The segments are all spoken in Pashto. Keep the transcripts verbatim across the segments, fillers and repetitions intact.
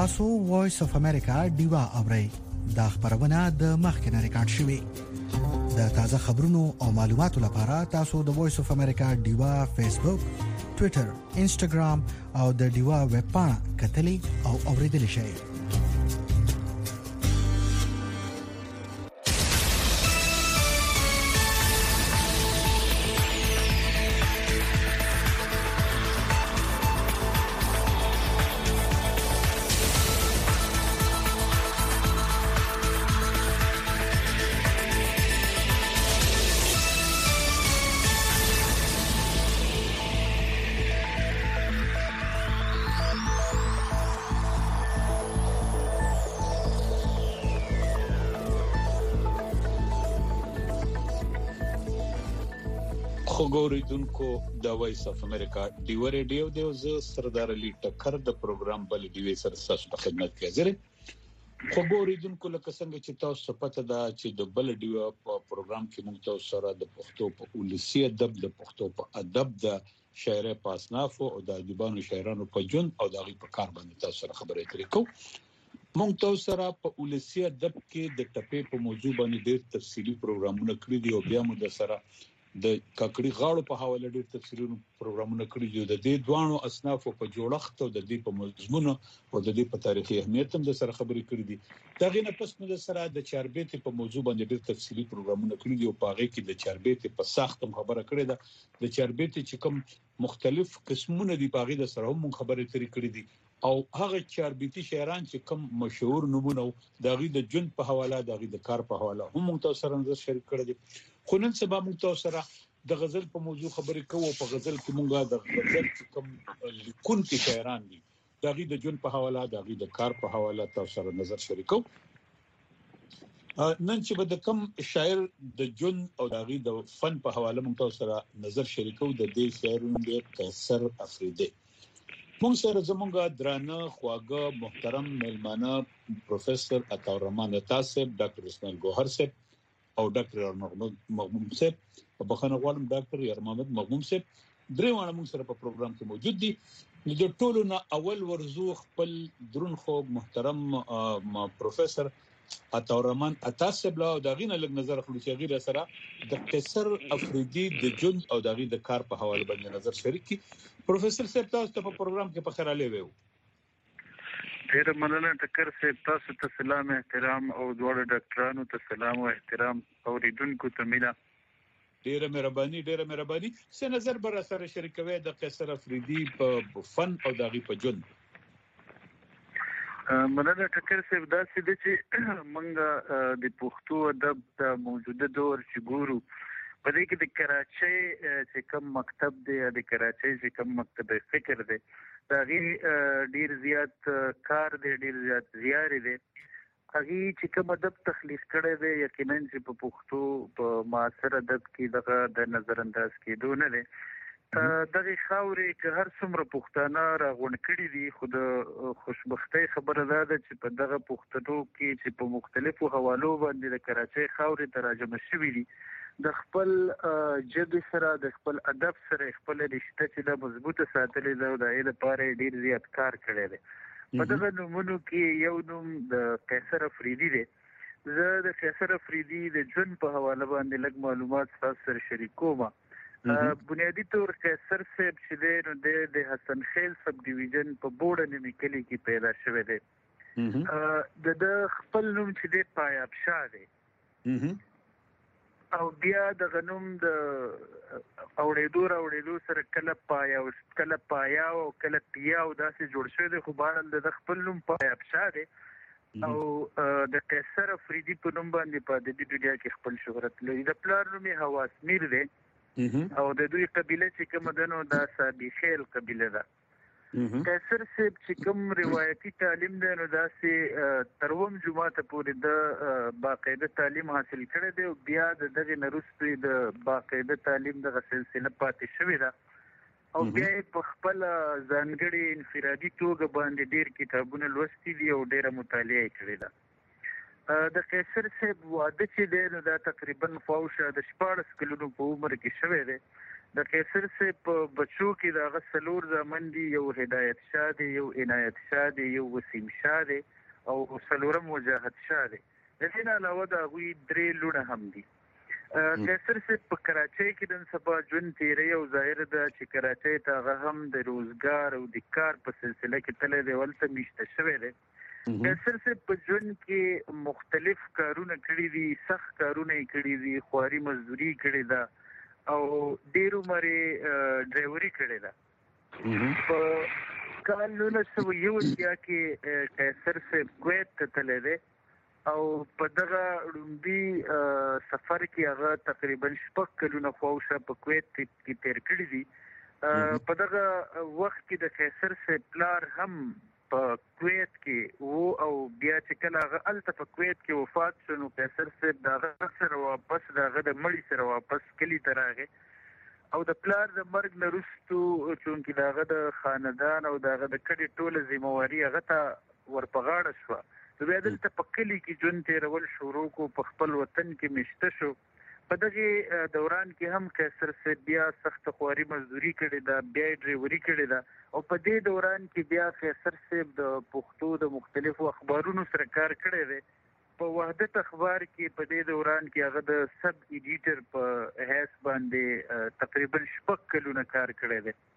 تاسو وایس اف امریکا ډیوا اورئ. دا خبرونه د مخکنه ریکارډ شوې. د تازه خبرونو او معلوماتو لپاره تاسو د وایس اف امریکا ډیوا فیسبوک، ټوئیټر، انسټاګرام او د ډیوا ویب پاڼه کتلې او اوریدلې شئ. خوګوریدونکو د وایس اف امریکا ډیو ریډیو د وز سردار علي ټکر د پروګرام بل ډیو سره تاسو په خدمت کې حاضر. خوګوریدونکو لکه څنګه چې تاسو پته ده چې د بل ډیو په پروګرام کې موږ تاسو سره د پښتو په ولسی ادب د پښتو په ادب د شاعر په اصناف او د ادیبانو شاعرانو په جون او د غي په کار باندې تاسو سره خبرې کړې کوو. موږ تاسو سره په ولسی ادب کې د ټپې په موضوع باندې ډېر تفصیلی پروګرامونه کړی دي او بیا موږ سره د کاکړي غاړو په حواله ډېر تفصیلي پروګرامونه کړی دي. د دې دوانو اصناف په جوړښت او د دې په مضمون او د دې په تاریخي اهمیت هم د سره خبرې کړې دي. دا غینه پس موږ سره د چاربېت په موضوع باندې ډېر تفصیلي پروګرامونه کړی دي او په هغه کې د چاربېت په ساخت هم خبره کړې ده. د چاربېت چې کوم مختلف قسمونه دي په هغه د سره هم خبرې ترې کړې دي او هغه چاربېتي شاعران چې کوم مشهور نمونه د غي د جون په حواله د غي د کار په حواله هم موږ تاسو سره نظر شریک کړی دي. خو نن سبا موږ تاسو سره د غزل په موضوع خبرې کوو. په غزل کې موږ د غزل کوم لیکونکي شاعران دي د غي د جون په حواله د غي د کار په حواله تاسو سره نظر شریک کوو. نن چې به د کوم شاعر د جون او د غي د فن په حواله موږ تاسو سره نظر شریک کوو. د دې شاعرونو د قیصر افریدی موږ سره زمونږ درانه خواږه محترم ملمانه پروفیسور عطا الرحمن تاسب، ډاکټر اسماعیل ګوهر صاحب او ډاکټر محمد مغموم صاحب په بخښنه غواړم ډاکټر یار محمد مغموم صاحب درې وانه موږ سره په پروګرام کې موجود دي. د ټولو نه اول ورزو خپل درون خو محترم پروفیسور عطا الرحمن تاسب لا د غینه لګ نظر خلک غیر سره د قیصر افریدی د جون او د غی د کار په حواله باندې نظر شریک کی. پروفیسور صاحب تاسو په پروګرام کې په خیر علي وو. ډیر مننه ټکر صاحب، تاسو ته سلام احترام او دوه ډاکټرانو ته سلام او احترام اوریدونکو ته مینا. ډیره مهرباني ډیره مهرباني. څه نظر بر سره شریکوي د قیصر افریدی په فن او د غی په جون؟ مننه ټکر صاحب، دا چې موږ د پښتو ادب د موجوده دور چې ګورو په دې کې د کراچۍ چې کوم مکتب دی د کراچۍ چې کوم مکتب فکر دی دا غي ډیر زیات کار دی ډیر زیات زیار دی. هغه چې کوم ادب تخلیق کړی دی یقینا چې په پښتو په معاصر ادب کې دغه د نظر انداز کېدو نه دی. دغه خاورې که هر څومره پښتانه راغونډ کړي دي خو د خوشبختۍ خبره ده چې په دغه پښتنو کې چې په مختلفو حوالو باندې د کراچۍ خاورې ته راجمع شوي دي د خپل ژبې سره د خپل ادب سره خپل رشته چې د مضبوطه ساتلې ده او د دې لپاره ډیر زیات کار کړی دی. په دغه نومونو کې یو نوم د قیصر افریدی دی. زه د قیصر افریدی د ژوند په حواله باندې لږ معلومات تاسو سره شریکوم. بنیادی طور قیصر صاحب چې دی نو د حسن خیل سب ډیویژن په بوډه نیمه کلی کې پیدا شوی دی. د خپل نوم چې دی پایاب شاه دی او بیا د غنوم د اوړېدو راوړېدو سره کله پایا او کله پایا او کله پیا او داسې جوړ شوی دی. خو بهرحال د خپل نوم پایاب شاه دی او د قیصر افریدی په نوم باندې په ادبي دنیا کې خپل شهرت لري. د پلار نوم یې حواس میر دی او د دوی قبیله چې کوم دنو دا صابی خیل قبیله ده. قیصر صاحب چې کوم روایتي تعلیم دی نو داسې تروم جماعت پورې د باقاعده تعلیم حاصل کړی دی او بیا د دغه نرسته د باقاعده تعلیم دغه سلسله پاتې شوې ده او بیا په خپل ځانګړي انفرادي توګه باندې ډیر کتابونه لوستي دي او ډیره مطالعه کړې ده. د قیصر صاحب واده چې دی نو دا تقریبا فوشه د شپاړس کلونو په عمر کې شوی دی. د قیصر سے په بچو کې د غسلور زمن دی یو هدایت شاه دی یو عنایت شاه دی یو وسیم شاه دی او سلورم وجاهت شاه دی. د دې نه علاوه د غوي درې لونه هم دي. قیصر سے په کراچۍ کې د سبا جون تیرې او ظاهر د چې کراچۍ ته هم د روزګار او د کار په سلسله کې تل دی ولته میشته شوی دی. قیصر سے په جون کې مختلف کارونه کړی دي، سخت کارونه کړی دي، خواري مزدوري کړی ده او ډیرو مری ډرایوري کړی ده. په کال نولس سوه یو اتیا کې قیصر سے کویت ته تللی دی او په دغه لومبي سفر کې هغه تقریبا شپږ کلونه خواوشه په کویت کې تیر کړی دي. په دغه وخت کې د قیصر سے پلار هم په کویت کې وو او بیا چې کله هغه الته په کویت کې وفات شو نو قیصر سے دغه سره واپس دغه د مړی سره واپس کلی ته راغی او د پلار د مرګ نه وروسته چونکې دغه د خاندان او دغه د کډې ټوله ذمہواري هغه ته ورپغاړه شوه. نو بیا دلته په کلي کې ژوند تېرول شروع کو، په خپل وطن کې میشته شو. په دغه دوران کې هم قیصر سے بیا سخت خواري مزدوري کړې ده، بیا ډرایوري کړې ده او په دې دوران کې بیا قیصر صاحب د پښتو د مختلفو اخبارونو سره کار کړی دی. په وحدت اخبار کې په دې دوران کې هغه د سب ایډیټر په حیث باندې تقریبا شپږ کلونه کار کړی دی.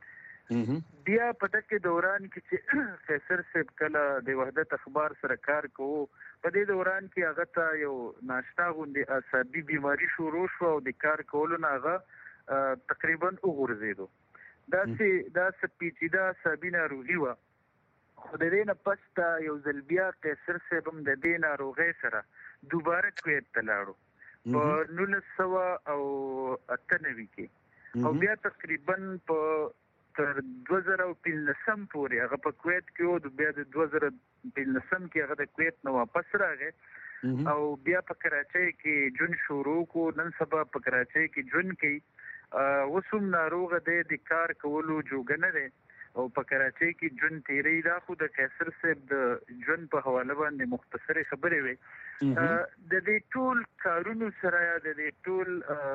بیا په دغه دوران کې چې قیصر صاحب کله د وحدت اخبار سره کار کوو، په دې دوران کې هغه ته یو ناشتا غوندې اعصابي بیماری شروع شو او د کار کولو نه هغه تقریبا وغورځېدو. داسې داسې پیچیده اعصابي ناروغي وه. خو د دې نه پس ته یو ځل بیا قیصر صاحب هم د دې ناروغۍ سره دوباره کویت ته لاړو په نولس سوه او اته نوي کې او بیا تقریبا په تر دوه زره او پنځلسم پورې هغه په کویت کې و. بیا د دوه زره پنځلسم کې هغه د کویت نه واپس راغی او بیا په کراچۍ کې ژوند شروع کو. نن سبا په کراچۍ کې ژوند کوي. اوس هم ناروغه دی، د کار کولو جوګه نه دی او په کراچۍ کې ژوند تېروي. دا خو د قیصر صاحب د ژوند په حواله باندې مختصرې خبرې وې. د دې ټول کارونو سره د دې ټول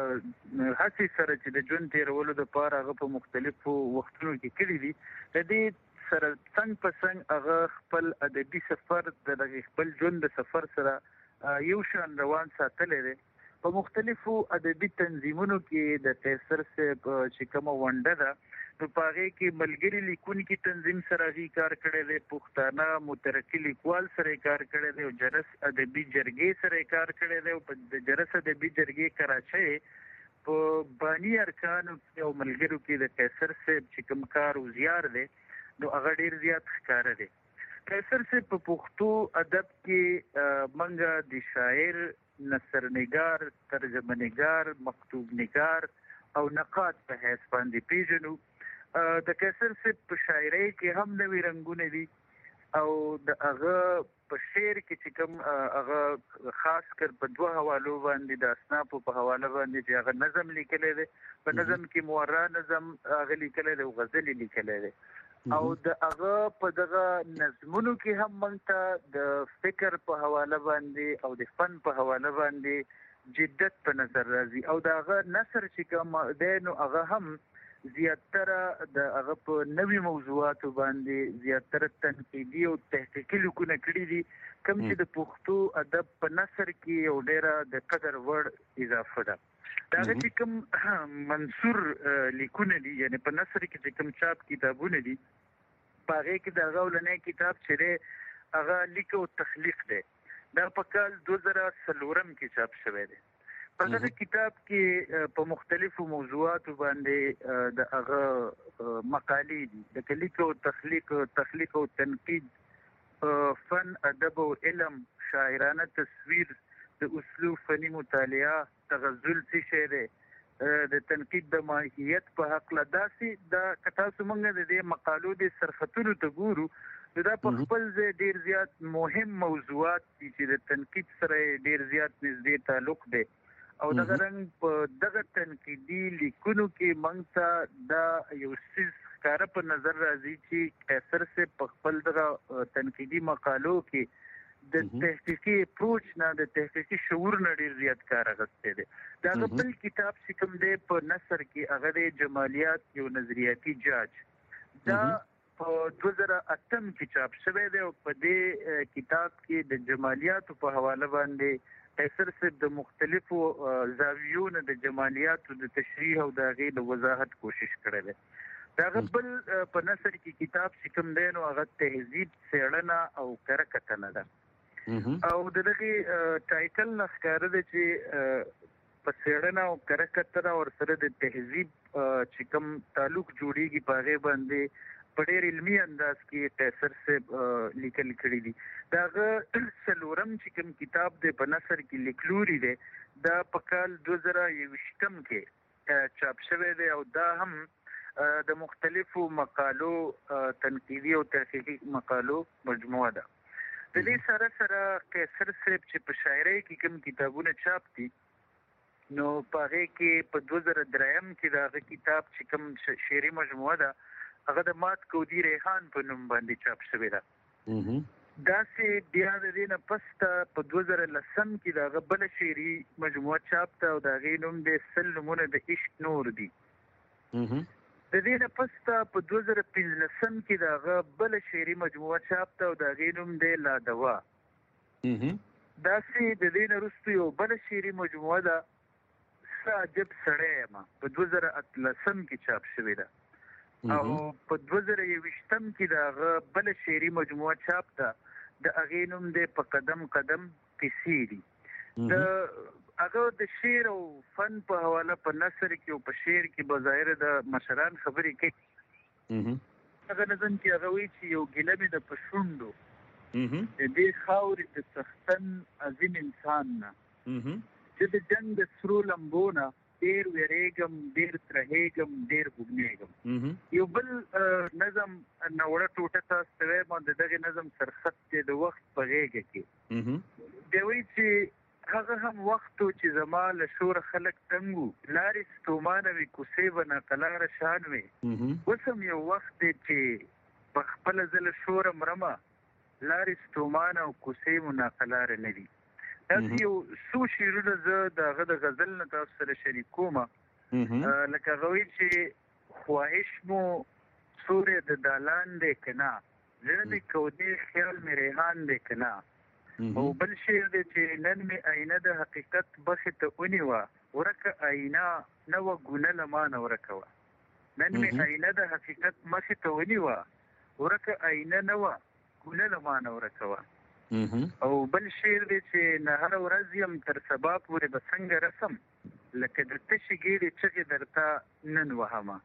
هڅې سره چې د ژوند تېرولو دپاره هغه په مختلفو وختونو کې کړي دي، د دې سره څنګ په څنګ هغه خپل ادبي سفر د دغه خپل ژوند د سفر سره یو شان روان ساتلی دی. په مختلفو ادبي تنظیمونو کې د قیصر صاحب چې کومه ونډه ده نو په هغې کې ملګري لیکونکي تنظیم سره هغې کار کړی دی، پښتانه مترقي لیکوال سره یې کار کړی دی او جرس ادبي جرګې سره یې کار کړی دی او په د جرس ادبي جرګې کراچۍ په باني ارکانو کې او ملګرو کې د قیصر صاحب چې کوم کار او زیار دی نو هغه ډېر زیات ښکاره دی. قیصر صاحب په پښتو ادب کې منګه د شاعر، نثرنګار، ترجمه نګار، مکتوب نګار او نقاد په حیث باندې پیژنو. د قیصر صاحب په شاعرۍ کې هم نوي رنګونه دي او د هغه په شعر کې چې کوم هغه خاص کر په دوه حوالو باندې د اصنافو په حواله باندې چې هغه نظم لیکلی دی، په نظم کې مورا نظم هغه لیکلی دی او غزلې لیکلی دی او د هغه په دغه نظمونو کې هم موږ ته د فکر په حواله باندې او د فن په حواله باندې جدت په نظر راځي او د هغه نثر چې کوم دی نو هغه هم زیاتره د هغه په نوي موضوعاتو باندې زیاتره تنقیدي او تحقیقي لیکونه کړي دي، کوم چې د پښتو ادب په نثر کې یو ډېره د قدر وړ اضافه ده. د هغه چې کوم منثور لیکونه دي، یعنې په نثر کې چې کوم چاپ کتابونه دي، په هغې کې د هغه اولنی کتاب چې دی هغه لیک او تخلیق دی. دا په کال دوه زره څلورم کې چاپ شوی دی. په دغه کتاب کې په مختلفو موضوعاتو باندې د هغه مقالې دي، لکه لیک او تخلیق تخلیق او تنقید، فن، ادب او علم، شاعرانه تصویر، د اسلوب فني مطالعه، تغزل څه شی دی، د تنقید د ماهیت په هکله. داسې دا که تاسو موږ د دې مقالو د سرخطونو ته ګورو نو دا په خپل ځای ډېر زیات مهم موضوعات دي چې د تنقید سره یې ډېر زیات نږدې تعلق دی او دغه رنګ په دغه تنقیدي لیکونو کې موږ ته دا یو څیز ښکاره په نظر راځي چې قیصر صاحب په خپل دغه تنقیدي مقالو کې د تحقیقي اپروچ نه د تحقیقي شعور نه ډیر زیات کار اخیستی دی. دا بل کتاب چې کوم دی په نثر کې هغه د جمالیات یو نظریاتي جاج دا په دوه زره اتم کې چاپ شوی دی او په دې کتاب کې د جمالیاتو په حواله باندې قیصر صاحب د مختلفو زاویونو د جمالیاتو د تشریح او د هغې د وضاحت کوشش کړی دی. دا بل په نثر کې کتاب چې کوم دی نو هغه تهذیب څېړنه او کره کتنه ده او د دغې ټایټل نه ښکاره دی چې په څېړنه او کره کتنه ورسره د تهذیب چې کوم تعلق جوړېږي په هغې باندې په ډېر علمي انداز کې قیصر صاحب لیکل کړي دي. د هغه څلورم چې کوم کتاب دی په نثر کې لیکلوري دی دا په کال دوه زره یوویشتم کې چاپ شوی دی او دا هم د مختلفو مقالو تنقیدي او تحقیقي مقالو مجموعه ده. د دې سره سره قیصر صاحب چې په شاعرۍ کې کوم کتابونه چاپ دي نو په هغې کې په دوه زره درېیم کې د هغه کتاب چې کوم شعري مجموعه ده هغه د مات کودي ریحان په نوم باندې چاپ شوی ده. داسې بیا د دې نه پس ته په دوه زره لسم کې د هغه بله شعري مجموعه چاپ ته او د هغې نوم دی سل نومونه د عشق نور دي. د دې نه پس ته په دوه زره پنځلسم کې د هغه بله شعري مجموعه چاپ ته او د هغې نوم دی لا دوا. داسې د دې نه وروسته یو بله شعري مجموعه ده څه عجب سړی یم په دوه زره اتلسم کې چاپ شوې ده او په دوه زره یوویشتم کې د هغه بله شعري مجموعه چاپ ده د هغې نوم دی په قدم قدم قصې دي. د هغه د شعر او فن په حواله په نثر کې او په شعر کې بظاهر د مشران خبرې کوي. هغه نظم کې هغه وایي چې یو ګیله مې د په شونډو د دې خاورې د څښتن عظیم انسان نه چې د جنګ د سرو لمبو نه ډېر ویرېږم ډېر ترهېږم ډېر بوږنېږم. یو بل نظم نوړه ټوټه تاسو ته وایم د دغې نظم سرخط دی د وخت په غېږه کې دی وایي چې هغه هم وخت و چې زما له شوره خلک تنګ وو لارې ستومانه وي کوڅې به ناقلاره شان وي اوس هم یو وخت دی چې په خپله زه له شوره مرمه لارې ستومانه او کوڅې مو ناقلاره نه دي. داسې یو څو شعرونه زه د هغه د غزل نه تاسو سره شریکوم لکه هغه وایي چې خواهش مو سوری د دالان دی که نه زړه مې کودې خیال مې ریحان دی که نه او بل شعر دی چې نن مې آینه د حقیقت مخې ته ونیوه ورکه آینه نه وه ګونه له ما نه ورکه وه. نن مې آینه د حقیقت مخې ته ونیوه ورکه آینه نه وه ګونه له ما نه ورکه وه. او بل شعر دی چې نه هره ورځ یم تر سبا پورې به څنګه رسم لکه د تشې ګېډې چغې درته نن وهمه.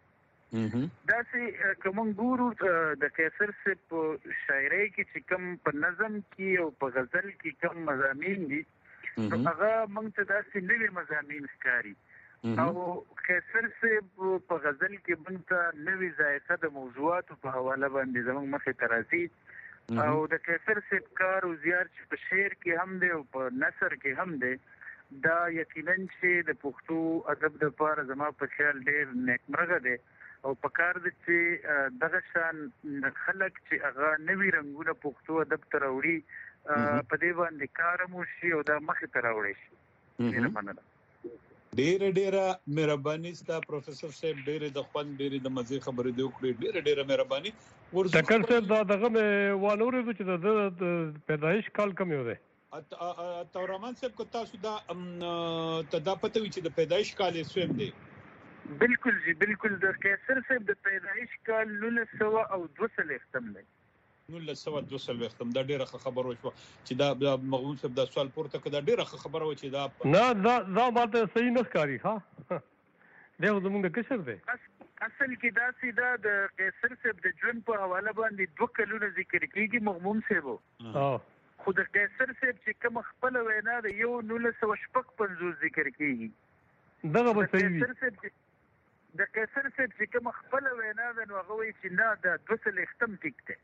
داسې که موږ ګورو د قیصر صاحب په شاعرۍ کې چې کوم په نظم کې او په غزل کې کوم مضامین دي نو هغه موږ ته داسې نوي مضامین ښکاري او قیصر صاحب په غزل کې موږ ته نوې ذایقه د موضوعاتو په حواله باندې زموږ مخې ته راځي او د قیصر صاحب کار او زیار چې په شعر کې هم دی او په نثر کې هم دی دا یقینا چې د پښتو ادب دپاره زما په خیال ډېر نیکمرغه دی او پکار دی چې دغه شان خلک چې هغه نوي رنګونه پښتو ادب ته راوړي په دې باندې کار هم وشي او دا مخې ته راوړی شي. ډېره مننه. ډېره ډېره مهرباني ستا پروفیسر صاحب ډېرې د خوند ډېرې د مزې خبرې دې وکړې ډېره ډېره مهرباني. ټکر صاحب دا دغه مې وانه اورېدو چې د پیدایش کال کوم یو دی عطاورحمن صاحب که تاسو دا ته دا پته وي چې د پیدایش کال یې څوم دی؟ بالکل جی بالکل د قیصر صاحب د پیدایش کال نولس سوه او دوه څلوېښتم دی. نولس سوه دوه څلوېښتم دا ډېره ښه خبره وشوه چې دا مغون صاحب دا سوال پورته کړه دا ډېره ښه خبره وه چې دا نه دا دا ماته صحیح نه ښکاري ښه دی خو زموږ د کشر دی. اصل کې داسې دا د قیصر صاحب د ژوند په حواله باندې دوه کلونه ذکر کېږي مغموم صاحب خو د قیصر صاحب چې کومه خپله وینا ده یو نولس سوه شپږ پنځوس ذکر کېږي. دغه به صحیح وي. د قیصر صاحب چې کومه خپله وینا ده نو هغه وایي چې نه دا دوه څلوېښتم ټیک دی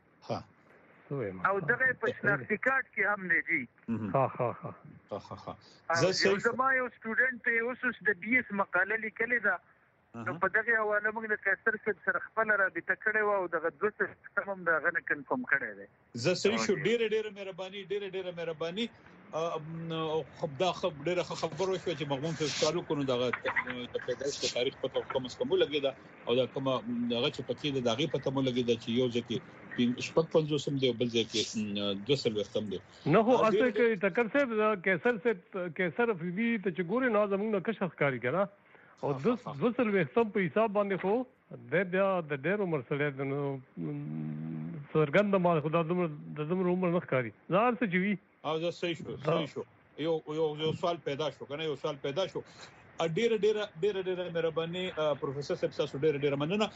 او دغه په شناختي کارت کې هم دی جی. ها ها ها زما یو سټوډنټ ته اوس د بي ایس مقاله لیکلې ده نو په دغه حواله موږ د قیصر صاحب سره خپل رابطه کړې و او دغه دوه سم هم دا غنه کنفرم کړی دی. زه صحیح شو ډېر ډېر مهرباني ډېر ډېر مهرباني خو دا خبر ډېر خبر وشو چې مغمون ته سوالو کو نو دغه د پیدایش تاریخ په کوم څه کوم لګیدا او دا کومه دغه چې پکې د دغه پته مو لګیدا چې یو ځکه شپږ پنځوس سم دی بل ځکه دوه سل وختم دی نو هو اصل کې ټکر صاحب قیصر صاحب قیصر افریدي ته چې ګوري نو زموږ نه کشف کاری کړه او د دوه سل وختم په حساب باندې خو د بیا د ډېر عمر سره د سرګند ما خدا د زمر عمر نه ښکاری زار څه جوي او دا صحیح شو صحیح شو یو یو یو سوال پیدا شو کنه یو سوال پیدا شو ډېر ډېر ډېر ډېر مهرباني پروفیسور صاحب تاسو ډېر ډېر مننه.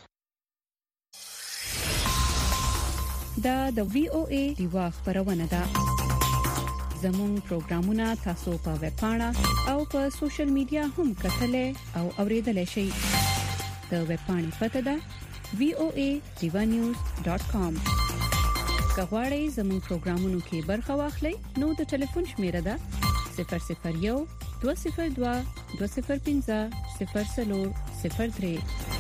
دا د وی او ای دیوا خبرونه ده. زموږ پروګرامونه تاسو په ویب پاڼه او په سوشل میډیا هم کتلې او اوریدلای شئ. د ویب پاڼې پته ده وی او ای دیوا نیوز ډاٹ کام. کغواړئ زموږ پروګرامونو کې برخه واخلئ نو د ټلیفون شمیره ده صفر صفر یو دوه صفر دوه دوه صفر پنځه صفر صفر صفر درې.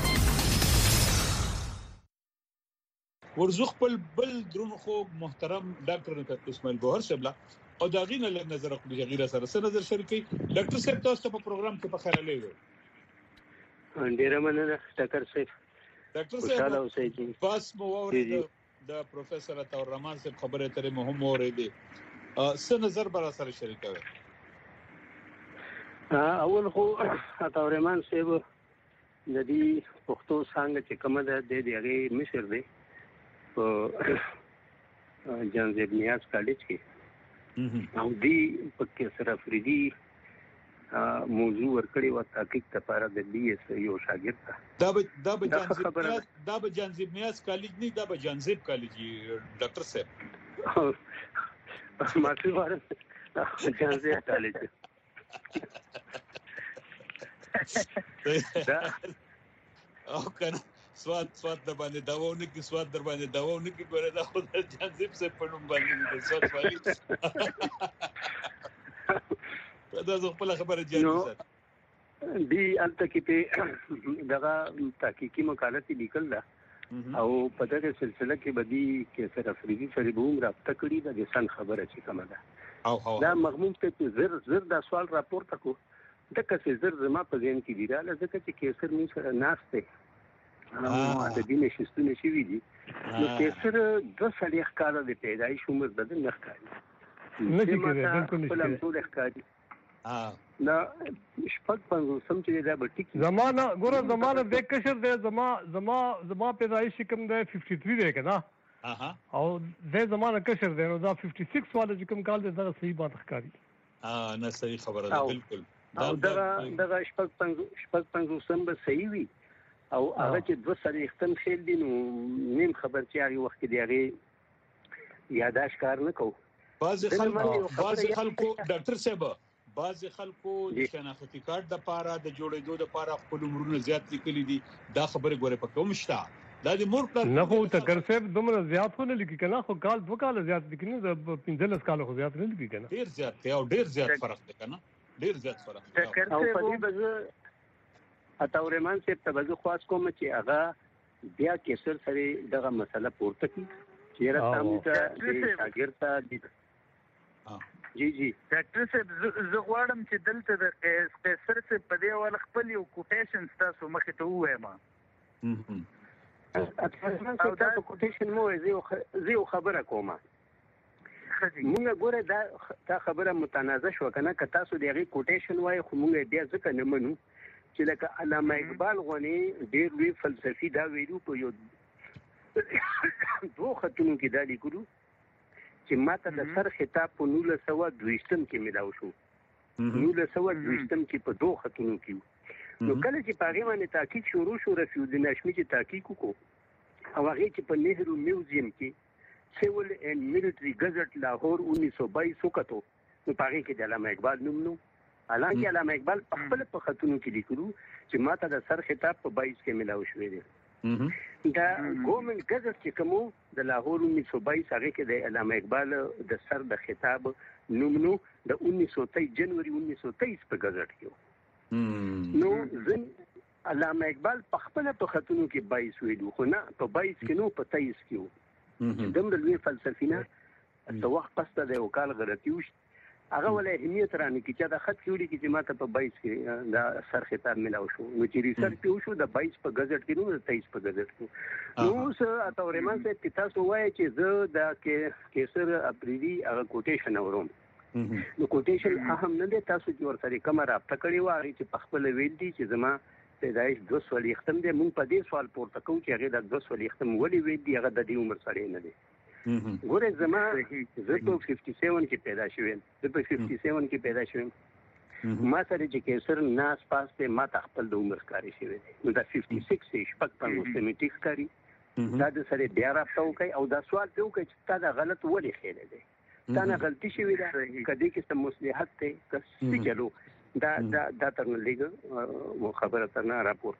ورزو خپل بل درون خو محترم ډاکټر اسماعیل ګوهر صاحب او دا غینه له نظر خو غیره سره سره نظر شریکي ډاکټر صاحب تاسو په پروګرام کې په خیر لې ډیر مننه ډاکټر صاحب. ډاکټر صاحب اوسئ پاس مو اورید د پروفیسور عطاور رحمان صاحب خبره ترې مهم اورېدې څه نظر بر سره شریکوي. اول خو عطاور رحمان صاحب د دې پښتو څنګه چې کومه ده د دې مشر دی په جانزیب نیاز کالج کې او دی په قیصر افریدي موضوع ورکړی و تحقیق لپاره د بي اس یو شاګرد دا به دا به جانزیب نیاز دا به جانزیب نیاز کالج نه دا به جانزیب کالج ډاکټر صاحب ماته واره جانزیب کالج دا او کنه سواد سواد د باندې داوونه کې سواد در باندې داوونه کې ګوره دا خو د جانزیب څخه په نوم باندې د سواد والی دا زه خپل خبره جانزیب دی الته کې په دغه تحقیقي مقاله لیکل ده او په دغه سلسله کې بدی کې سره افریدي سره به هم رابطه کړې ده د سن خبره چې کومه ده او دا مغموم ته زر زر دا سوال راپورته کو دغه څه زر زما په ذهن کې دی راځي ځکه چې کیسر می سره ناشته ا د دې نشستونه شي وی دي نو کیسر د صالح کال د پیدایش عمر د نه ښکاري نه دي بالکل نه ټول ښکاري ا نه شپږ پنځه سم چې دا به ټیک زمانہ ګوره زمانہ د کشر د زما زما زما پیدایش کوم د तिरेपन دی کنه اها او د زمانہ کشر دی نو دا छप्पन والا چې کوم کال د صحیح بات ښکاري ا نه صحیح خبره ده بالکل او دغه دغه شپږ پنځه شپږ پنځه سم به صحیح وي او هغه چې دوه سره ختم خېل دي نو نیم خبر چې هغه وخت دی هغه یاداش کار نه کو بعض خلکو بعض خلکو ډاکټر صاحب بعض خلکو د شناختی کارت د پاره د جوړېدو د پاره خپل عمرونه زیات لیکلي دي دا خبره ګوره په کوم شته دا د مور پر نه خو ټکر صاحب دومره زیات خو نه لیکي کنه خو کال دوه کال زیات لیکي نه د پنځلس کال خو زیات نه لیکي کنه ډیر زیات دی او ډیر زیات فرق دی کنه ډیر زیات فرق دی او په دې بزه عطاور رحمان صاحب ته بزه خاص کوم چې هغه بیا کیسر سره دغه مسله پورته کی چې را سامي ته شاګرد دي جی جی ډاکټر صاحب زه غواړم چې دلته د قیصر صاحب په دې ول خپل یو کوټیشن تاسو مخې ته وایم او دا کوټیشن مو زه خبره کوم موږ ګوره دا دا خبره متنازع شو کنه که تاسو دغه کوټیشن وای خو موږ بیا ځکه نه منو چې لکه علامه اقبال غونی ډېر لوی فلسفي دا ویلو په یو دوه خطونو کې دا لیکلو چې ماته د سر خطاب په نولس سوه دویشتم کې ملاو شو نولس سوه دویشتم کې په دوه خطونو کې نو کله چې په هغې باندې تحقیق شروع شو رفیع الدین هاشمي چې تحقیق وکړو او هغې چې په نهرو میوزیم کې سیول اینڈ ملټري ګزټ لاهور انیس سو بایس وکتو نو په هغې کې د علامه اقبال نوم نو حالانکه علامه اقبال په خپل په خطونو کې لیکلو چې ماته د سر خطاب په بایس کې ملاو شوی دی دا ګورنمنت ګزټ چې کومو د لاهور انیس سو بایس هغې کې د علامه اقبال د سر د خطاب نوم نو د انیس سو تیئس جنوري انیس سو تیئس په ګزټ کې نو زن علامه اقبال په خپل په خطونو کې بایس ویلو خو نه په بایس کې نو په تیس کې وو دمر لوی فلسفینه څو وخت پسته د وکال غلطي وش هغه ولې اهمیت رانه کې چې دا خط جوړی کې چې ماته په بایس کې دا سر خطاب ملاو شو نو چې ریسرچ پیو شو د بایس په غزټ کې نو د تیس په غزټ کې نو څه اته ورمان څه چې تاسو وایي چې زه دا کې کیسر اپریدي هغه کوټیشن اورم نو کوټیشن اهم نه دی تاسو چې ورسره کوم رابطه کړی و هغه چې په خپل ویل دي چې زما پیدایش دوه سوال ختم دي مونږ په دې سوال پورته کوو چې هغه د دوه سوال ختم ولې ویل دي هغه د دې عمر سره نه دي ګوره زما زه په ففټي سیون کې پیدا شوم زه په ففټي سیون کې پیدا شوم ما سره چې کیسر ناس پاس ته ما خپل د عمر کاری شوی نو دا ففټي سکس شپږ په سیستمټیک کاری دا د سره بیا راځو کوي او دا سوال پیو کوي چې تا دا غلط ولې خېل دي تا نه غلطي شوی دا کدی کې سم مصلحت ته کس چلو دا دا دا تر نه لګ خبره تر نه راپور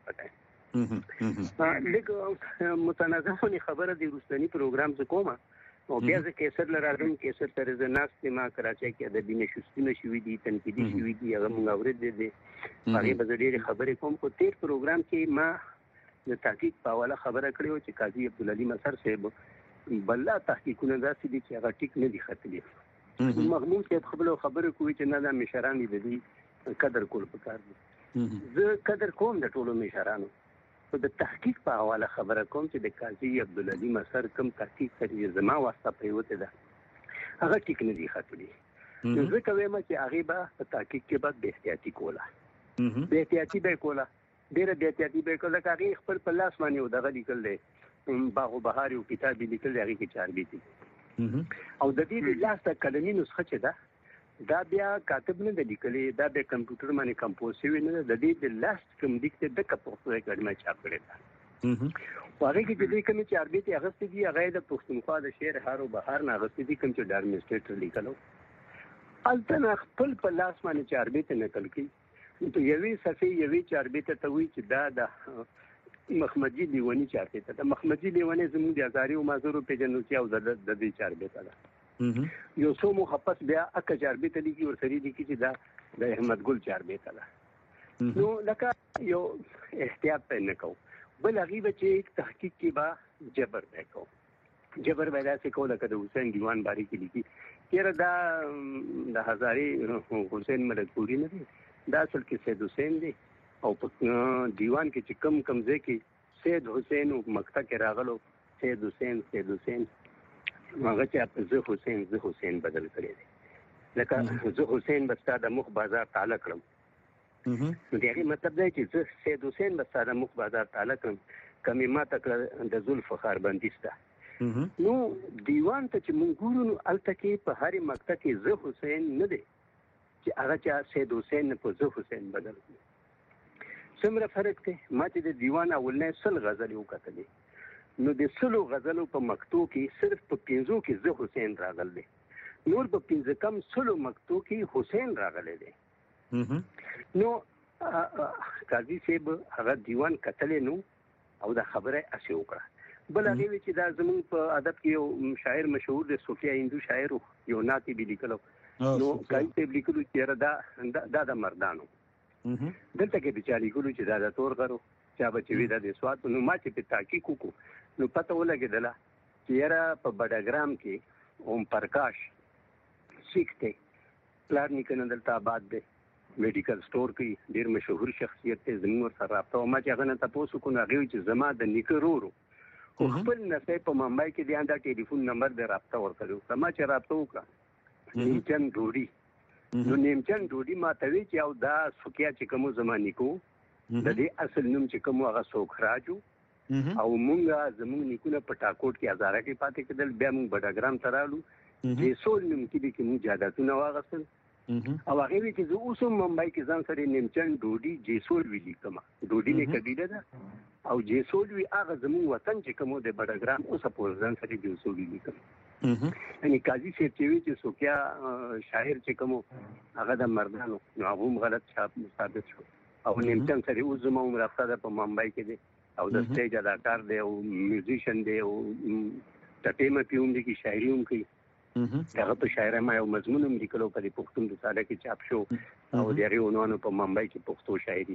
پټه لګ متنازعونی خبره دی روسنی پروګرام څه کومه او بیا ځکه کیسر لرادم کیسر تر زناست ما کراچۍ کې د بینه شستونه شوې دي تنقیدي شوې دي هغه موږ اورېد دي هغه به ډېرې خبرې کوم خو تیر پروګرام کې ما د تحقیق په حواله خبره کړې و چې قاضي عبدالعلي مسر صاحب بللا تحقیقونه داسې دي چې هغه ټیک نه دي ختلي مغموم صاحب خپل خبره کوي چې نه دا مشران دي قدر کول پکار دي زه قدر کوم د ټولو مشرانو په د تحقیق په حواله خبره کوم چې د قاضي عبدالعلي مسر کوم تحقیق کوي زما واسطه پریوته ده هغه ټیک نه دی خاطري نو زه کوم چې هغه به په تحقیق کې بعد به احتیاطي کوله به احتیاطي به کوله ډېر به احتیاطي به کوله هغه خپل په لاس باندې ودغه لیکل دی باغ بهار یو کتاب لیکل دی هغه کې چار بیتي او د دې لاسته کلمې نسخه چې ده دا بیا کاتب نه د لیکلې دا به کمپیوټر باندې کمپوز شوی نه د دې د لاست کوم ډیکټ د کپوسټ کړم چاپ کړی دا هغه کې د دې کوم چې عربي هغه ستې دی هغه د پښتونخوا د شعر هارو بهار نه غستې دي کوم چې ډارمنسټریټر لیکلو البته خپل په لاس باندې چې عربي ته نقل کړي نو یوې صفحې یوې چې عربي ته توي چې دا د مخمدي لیونی چارته ته د مخمدي لیونی زموږ د ازاري او مازورو په جنوتي او د دې چاربه ته یو څو مخفص بیا اکه چاربه ته لیکي ور سری لیکي چې دا د احمد ګل چاربه ته نو لکه یو احتیاط ته نه کو بل هغه چې تحقیق کې با جبر وکاو جبر پیدا سې کو لکه د حسین دیوان باری کې لیکي چیرې دا د هزاري حسین ملکپوري نه دی دا اصل کې سید حسین دی او په دیوان کې چې کم کم ځای کې سید حسین او مکتب کې راغلو سید حسین سید حسین هغه چې زه حسین زه حسین بدل کړی دی لکه زه حسین بستا د مخ بازار تعالی کړم نو دغه مطلب دی چې زه سید حسین بستا د مخ بازار تعالی کړم کمی ما تکړه د زلفخار بندیسته نو دیوان ته چې مونږ ګورو نو الته کې په هر مکتب کې زه حسین نه دی چې هغه چې سید حسین په زه حسین بدل کړي څومره فرق دی ما چې د دیوان اولنې سل غزل وکړلې نو د سلو غزلو په مکتو کې صرف په پنځو کې زه حسین راغل دی نور په پنځه کم سلو مکتو کې حسین راغلی دی نو قاضي صاحب هغه دیوان کتلې نو او دا خبره اسې وکړه بل هغه چې دا زموږ په ادب کې یو شاعر مشهور دی صوفیا هندو شاعر یو ناتی به لیکلو نو قاضي صاحب لیکلو چې دا دا د مردانو دلته کې بچاري ګلو چې دا د تور غرو چا بچوي د سواد نو ما چې په تحقیق وکړو نو پته ولګیدله چې یاره په بډاګرام کې اوم پرکاش سیک دی پلار نیکه دلته آباد دی میډیکل سٹور کې ډېر مشهور شخصیت دی زموږ سره رابطه او ما چې هغه نه تاسو کو نه هغه چې زما د نیکه رورو خو خپل نسې په ممبئی کې دی دا ټلیفون نمبر دی رابطه ورکړو ما چې رابطه وکړه نیمچن ډوډي نو نیمچن ډوډي ما ته وی چې او دا سوکیا چې کوم زمانی کو د دې اصل نوم چې کوم هغه سوخراجو او مونږه زموږ نیکونه په ټاکوټ کې هزاره کې پاتې کېدل بیا مونږ بډاګرام ته رالو چې سول نوم کې دي چې مونږ جاداتونه واغستل او هغه وی چې زه اوس هم ممبئی کې ځان سره نیمچن ډوډي جیسول ویلی کما ډوډي نه کډیده ده او جیسول وی هغه زموږ وطن چې کوم د بډاګرام اوس په ځان سره جیسول ویلی کما یعنی قاضي صاحب چې وی چې سوکیا شاعر چې کوم هغه د مردانو نو هغه غلط چاپ ثابت شو او نیمچن سره اوس زموږ رابطه ده په ممبئی کې دي او د سټیج اداکار دی او میوزیشن دی او د ټیمه پیوم دي کې شاعري هم کوي هغه په شاعر ما یو مضمون هم لیکلو په پښتون رساله کې چاپ شو او د هغې عنوان په ممبئی کې پښتو شاعري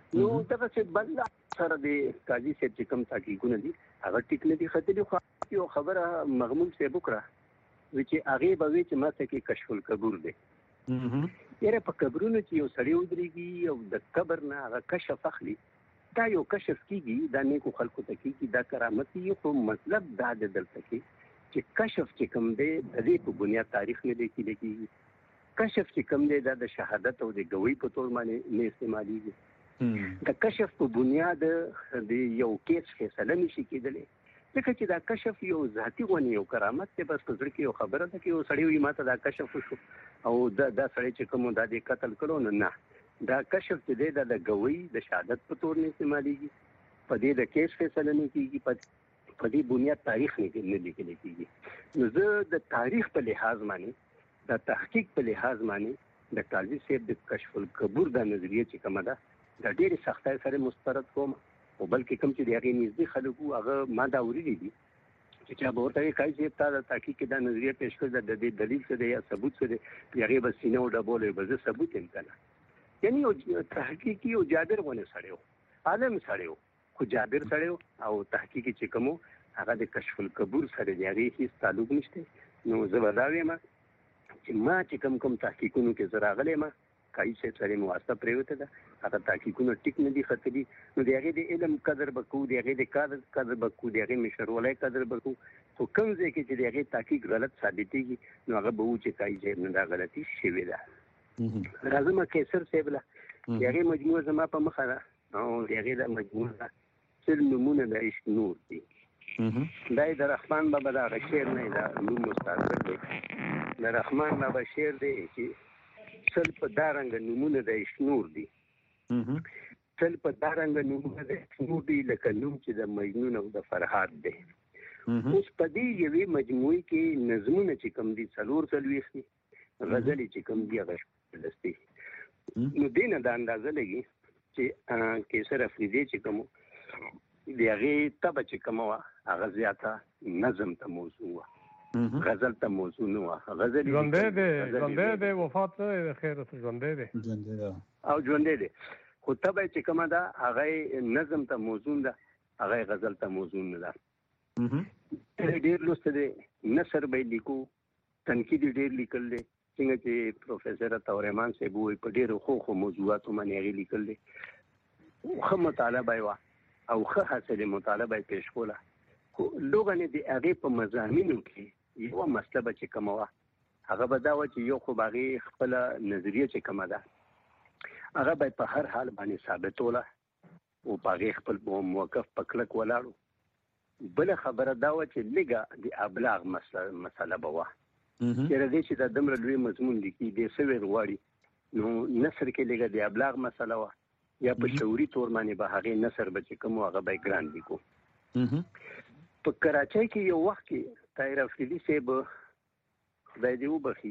نو دغه څه بل سره د قاضي صاحب چې کوم تحقیقونه دي هغه ټیک نه دي خطرې خو یو خبره مغموم صاحب وکړه چې هغه به وی چې ماته کې کشف القبور دی یره په قبرونو کې یو سړی ودرېږي او د قبر نه هغه کشف اخلي دا یو کشف کیږي دا نیکو خلکو ته کیږي دا کرامت یو خو مطلب دا د دلته کې چې کشف چې کوم دی د دې په بنیاد تاریخ نه لیکل کیږي کشف چې کوم دی دا د شهادت او د گوی په تور باندې نه استعماليږي د کشف په بنیاد د یو کیس فیصله نشي کېدلی ځکه چې دا کشف یو ذاتی غونی یو کرامت دی بس پزړه کې یو خبره ده چې یو سړی وي ماته دا کشف وشو او دا دا سړی چې کوم دا د قتل کړو نه نه دا کشف چې دی د گوی د شهادت په تور نه استعماليږي په دې د کیس فیصله نه کیږي په دې بنیاد تاریخ نه لیکل کیږي نو زه د تاریخ په لحاظ باندې د تحقیق په لحاظ باندې د قاضي صاحب د کشف القبور د نظریه چې کومه ده د ډېرې سختۍ سره مسترد کوم او بلکې کوم چې د هغې نږدې خلکو هغه ما دا اورېدي دي چې چا به ورته وایي قاضي صاحب تا د تحقیق کې دا نظریه پیش کړې ده د دې دلیل څه دی یا ثبوت څه دی هغې به سینه وډبولی به زه ثبوت یم که نه یعنې یو تحقیقي یو جابر غوندې سړی و عالم سړی و خو جابر سړی و او تحقیقي چې کوم هغه د کشف القبور سره د هغې هېڅ تعلق نشته نو زه به دا وایم چې ما چې کوم کوم تحقیقونو کې زه راغلی یم قاضي صاحب سره مې واسطه پرېوته ده هغه تحقیقونه ټیک نه دي ختلي نو د هغې د علم قدر به کوو د هغې د کادر قدر به کوو د هغې مشرولۍ قدر به کوو خو کوم ځای کې چې د هغې تحقیق غلط ثابتېږي نو هغه به وو چې قاضي صاحب نه دا غلطي شوې ده راځم قیصر صاحب له د هغې مجموعه زما په مخه ده او د هغې دا مجموعه سل نومونه د عشق نور دي دا د رحمان بابا د هغه شعر نه دا نوم مستاثر دی د رحمان بابا شعر دی چې سل په دارنګ نومونه د عشق نور دي سل په دارنګ نومونه د عشق نور دي لکه نوم چې د مجنون او د فرهاد دی اوس په دې یوې مجموعې کې نظمونه چې کوم دي څلور څلوېښت دي غزلې چې کوم دي هغه شپاړس دي نو دې نه دا اندازه لګي چې قیصر افریدي چې کوم د هغې طبع چې کومه وه هغه زیاته نظم ته موضوع وه غزل ته موضوع نه وه غزل ژوندی دی ژوندی دی وفات نه دی خیر ژوندی دی او ژوندی دی خو طبع چې کومه ده هغه نظم ته موضوع ده هغه غزل ته موضوع نه ده ډېر لوسته دی نثر به یې لیکو تنقید یې ډېر لیکل دی څنګه چې پروفیسر عطاءالرحمن صاحب وایي په ډېرو ښو ښو موضوعاتو باندې هغې لیکل دی ښه مطالبه یې وه او ښه حاصل مطالبه یې پیش کوله خو لوګانې د هغې په مضامینو کې یوه مسله به چې کومه وه هغه به دا وه چې یو خو به هغې خپله نظریه چې کومه ده هغه به په هر حال باندې ثابتوله او په هغې خپل موقف په کلک ولاړو بله خبره دا وه چې لږه د ابلاغ مسله به وه چېرې دی چې دا دومره لوی مضمون لیکي دی څه ویل غواړي نو نثر کې لږه د ابلاغ مسله وه یا په شعوري تور باندې به هغې نثر به چې کوم هغه به یې ګران لیکو په کراچۍ کې یو وخت کې طاهر افریدي صاحب خدای دې وبخي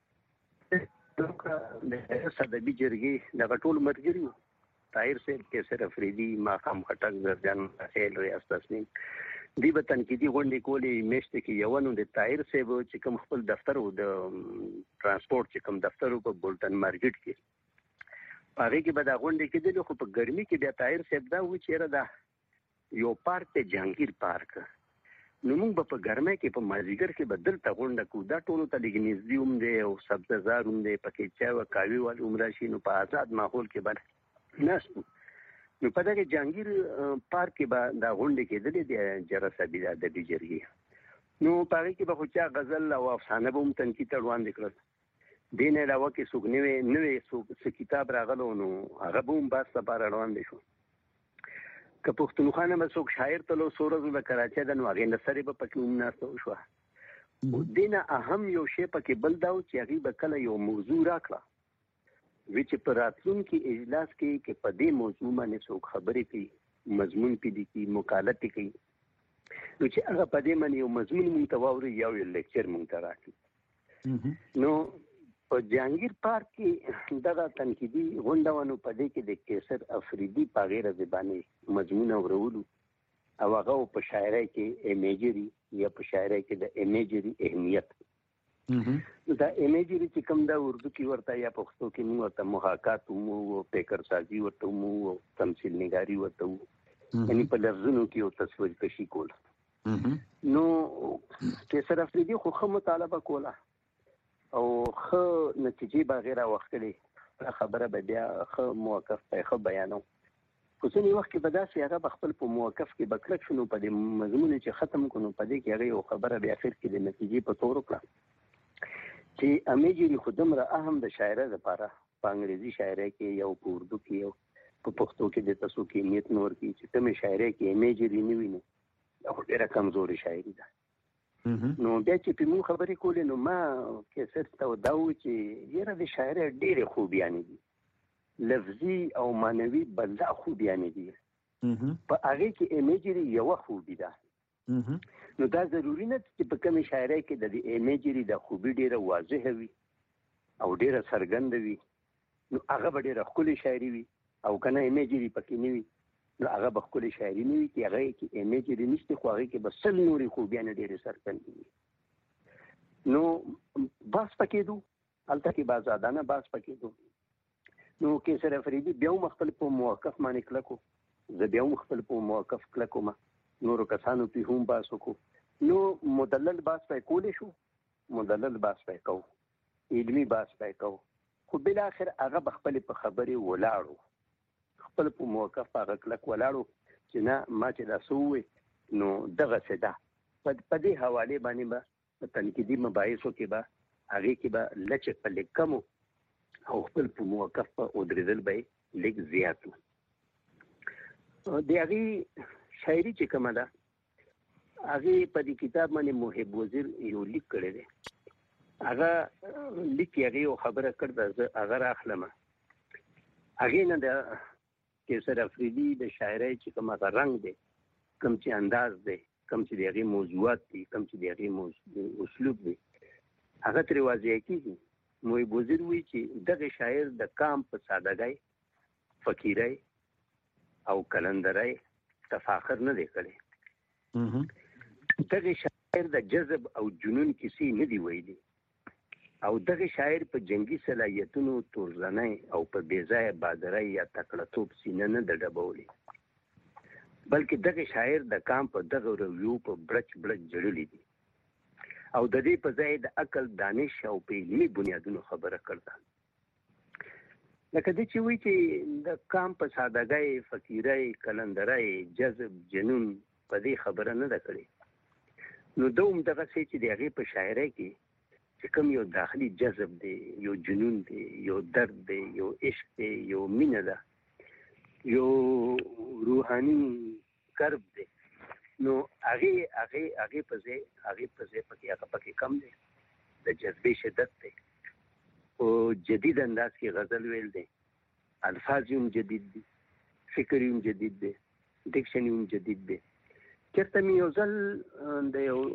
د ادبي جرګې دغه ټول ملګري وو طاهر صاحب قیصر افریدي ماښام خټک زرجان خیل ریاض تسنیم دوی به تنقیدي غونډې کولې میاشتې کې یوه نو د طاهر صاحب چې کوم خپل دفتر و د ترانسپورټ چې کوم دفتر و په بولټن مارکیټ کې په هغې کې به دا غونډې کېدلې خو په ګرمي کې بیا طاهر صاحب دا و چې یاره دا یو پارک دی جهانګیر پارک نو موږ به په ګرمۍ کې په مازدیګر کې به دلته غونډه کوو دا ټولو ته لږ نږدې هم دی او سبزهزار هم دی پکې چای و کاوي والي هم راشي نو په آزاد ماحول کې به ناست وو نو په دغه جهانګیر پارک کې به دا غونډې کېدلې د جرس ابي د ادبي جرګې نو په هغې کې به خو چا غزل او افسانه به هم تنقید ته وړاندې کړل دې نه علاوه کې څوک نوی نوی څه کتاب راغلو نو هغه به هم بحث لپاره وړاندې شو که پښتونخوا نه به څوک شاعر تلو څو ورځو د کراچۍ ده نو هغې نثر به پکې هم ناسته وشوه دې نه اهم یو شی پکې بل دا و چې هغې به کله یو موضوع راکړه وی چې په راتلونکي اجلاس کې کې په دې موضوع باندې څوک خبرې کوي مضمون پې لیکي مقاله پې کوي نو چې هغه په دې باندې یو مضمون مونږ ته واوري یا یو لیکچر مونږ ته راکړي نو په جهانګیر پارک کې دغه تنقیدي غونډه وه نو په دې کې د قیصر افریدي په هغې ورځې باندې مضمون اورولو او هغه په شاعرۍ کې ایمیجري یا په شاعرۍ کې د ایمیجري اهمیت دا ایمیجری چې کوم دا اردو کې ورته یا پښتو کې موږ ته محاکات مو او فکر سازي ورته مو او تمثيل نگاری ورته مو یعنی په لفظونو کې یو تصویر کشي کول. نو کیسر افریدي خو خو مطالبه کوله او خو نتیجې بغیر وختلې خبره به بیا خو موقف په خو بیانو. خو ځینې وخت کې به داسې هغه خپل په موقف کې به کلک شنو په دې مضمون چې ختم کړو په دې کې هغه یو خبره بیا اخر کې د نتیجې په تور وکړه چې امیجری خودمره اهم د شاعر لپاره په انګریزي شاعرۍ کې یو په اردو کې یو په پښتو کې د تاسو کې نیت نور کې چې کوم شاعرۍ کې امیجری نه ویني او ډېره کمزوري شاعري ده. نو بیا چې په مو خبرې کولې نو ما کې څه ته دا و چې یره د شاعرۍ ډېرې خوبیانې دي لفظي او معنوي بلدا خوبیانې دي په هغه کې امیجری یو خوبی ده. نو دا ضروری نه چې په کومه شاعرۍ کې د امیجری د خوبي ډیره واضح وي او ډیره څرګند وي نو هغه به ډیره خولي شاعري وي او کنه امیجری پکې نه وي نو هغه به خولي شاعري نه وي چې هغه کې امیجری نشته خو هغه کې بس نوري خوبیانې ډیره څرګند وي. نو بس پکې دو البته کې بازادانه بس پکې دو. نو کیسر افریدي بیا مخفل په موقف باندې کلکو زه بیا مخفل په موقف کلکو ما نورو کسانو په هم باسو کو نو مدلل باس پای کولې شو مدلل باس پای کو علمي باس پای کو خو بل اخر هغه بخپل په خبري ولاړو خپل په موقف هغه کلک ولاړو چې نه ما چې دا سوې نو دغه څه ده په دې حواله باندې به تنقیدي مباحثو کې به هغه کې به لچ په لیکمو او خپل په موقف په ودرېدل به لیک زیاتو. د هغه شاعري چې کومه ده هغه په دې کتاب باندې محب وزیر یو لیک کړی دی هغه لیک هغه یو خبره کړده هغه راخلم هغه نه د کیسر افریدي د شاعرۍ چې کومه رنگ دی کوم چې انداز دی کوم چې دغه موضوعات دي کوم چې دغه اسلوب دی هغه تر واضح کیږي. محب وزیر وی چې دغه شاعر د کام په سادهګۍ فقیرۍ او کلندرۍ تفاخر نه دی کړی. دغه شاعر د جذب او جنون کیسې نه دی ویلي او دغه شاعر په جنگي صلاحیتونو تورزنۍ او په بیځای بادرۍ یا تکړه‌توب سینه نه د ډبولي بلکې دغه شاعر د کام په دغه رویو په برچ برچ جوړلی دي او د دې په ځای د عقل دانش او په علمي بنیادونو خبره کړه. لکه دې چې وی چې د کام په سادهګۍ فقیرۍ کلندرۍ جذب جنون په دې خبره نه ده کړې نو دوم دغه څه چې د هغې په شاعرۍ کې چې کوم یو داخلي جذب دی یو جنون دی یو درد دی یو عشق دی یو مینه ده یو روحاني کرب دی نو هغه هغه هغه په ځای هغه په ځای پکې هغه پکې کم دی د جذبې شدت دی او جدید انداز کې غزل ویل دی الفاظ هم جدید دي فکر هم جدید دی ډکشن هم جدید دی. چېرته مې یو ځل د یو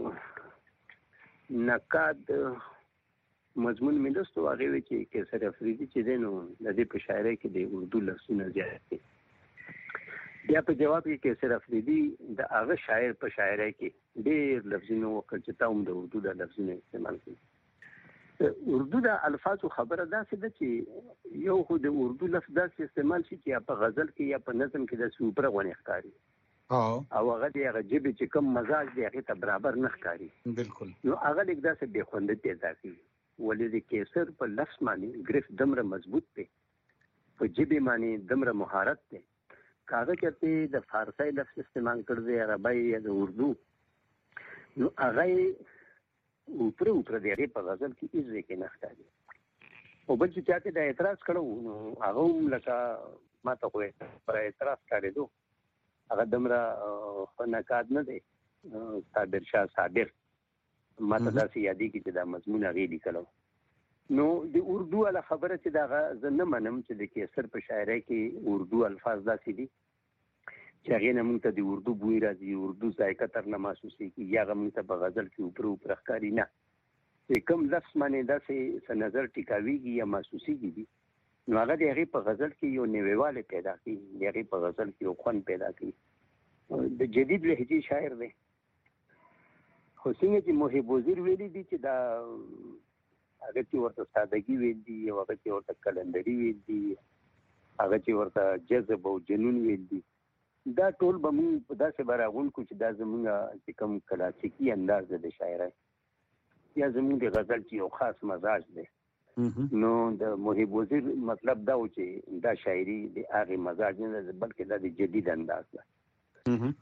نقاد مضمون مې لوستو هغې وی چې کیسر افریدي چې دی نو د دې په شاعرۍ کې د اردو لفظونه زیات دي. بیا په جواب کې کیسر افریدي د هغه شاعر په شاعرۍ کې ډېر لفظونه وکړ چې تا هم د اردو د لفظونه استعمال کړي. اردو د الفاظو خبره داسې ده چې یو خو د اردو لفظ داسې استعمال شي چې یا په غزل کې یا په نظم کې داسې اوپره غونې ښکاري او هغه د هغه ژبې چې کوم مزاج دی هغې ته برابر نه ښکاري. بالکل. نو هغه لږ داسې بې خونده پیدا کوي ولې د کیسر په لفظ باندې ګرفت دومره مضبوط دی په ژبې باندې دومره مهارت دی که هغه چېرته د فارسۍ لفظ استعمال کړی دی عربۍ یا د اردو نو هغه یې اوپره اوپره د هغې په غزل کې هېڅ ځای کې نه ښکاري. او بل چې چا ته دا اعتراض کړی نو هغه هم لکه ما ته خو پر اعتراض ښکارېدو هغه دومره ښه نقاد نه دی صابر شاه صابر ما ته داسې یادېږي چې دا مضمون هغې لیکلی نو د اردو والا خبره چې د هغه زه نه منم چې د کیسر په شاعرۍ کې اردو الفاظ داسې دي چې هغې نه موږ ته د اردو بوی راځي اردو ذایقه تر نه محسوسېږي یا هغه موږ ته په غزل کې اوپره اوپره ښکاري نه چې کوم لفظ باندې داسې څه نظر ټیکاویږي یا محسوسېږي دي نو هغه د هغې په غزل کې یو نویوالی پیدا کوي د هغې په غزل کې یو خوند پیدا کوي. د جدید لهجې شاعر دی خو څنګه چې محب وزیر ویلي دي چې دا هغه چې ورته سادهګي ویل دي او هغه چې ورته کلندري ویل دي هغه چې ورته جذب او جنون ویل دي دا ټول به موږ په داسې براغون کو چې دا زموږ چې کوم کلاسیکي انداز د شاعرۍ یا زموږ د غزل چې یو خاص مزاج دی نو د محب وزیر مطلب دا و چې دا شاعري د هغه مزاج نه بلکې دا د جدید انداز ده.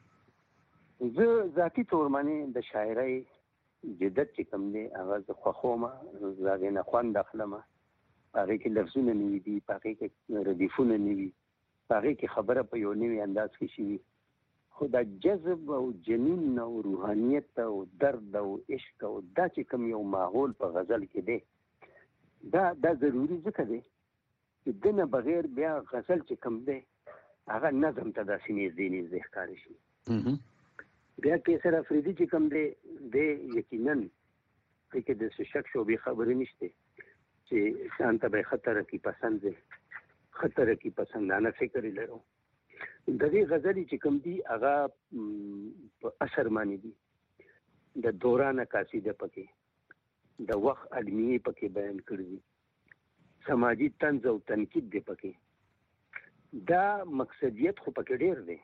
زه ذاتی طور باندې د شاعرۍ جدت چې کوم دی هغه زه خوښوم، زه هغې نه خوند اخلم. هغې کې لفظونه نوي دي، په هغې کې ردیفونه نوي، په هغې کې خبره په یو نوي انداز کې شوي. خو دا جذب او جنون او روحانیت او درد او عشق او دا چې کوم یو ماحول په غزل کې دی دا دا ضروري ځکه دی چې د نه بغیر بیا غزل چې کوم دی هغه نظم ته داسې نږدې نږدې ښکاري شي. بیا کیسر افریدي چې کوم دی دی یقینا پرې کې د څه شک شوبې خبرې نشته چې ځان ته به خطر کې پسند دی، خطر کې پسندانه فکر لرو. د دې غزلې چې کوم دی هغه په اثر باندې دي، د دوران قاصده پکې، د وخت علمیه پکې بیان کړی دي، سماجی طنز او تنقید دی پکې. دا مقصدیت خو پکې ډیر دی،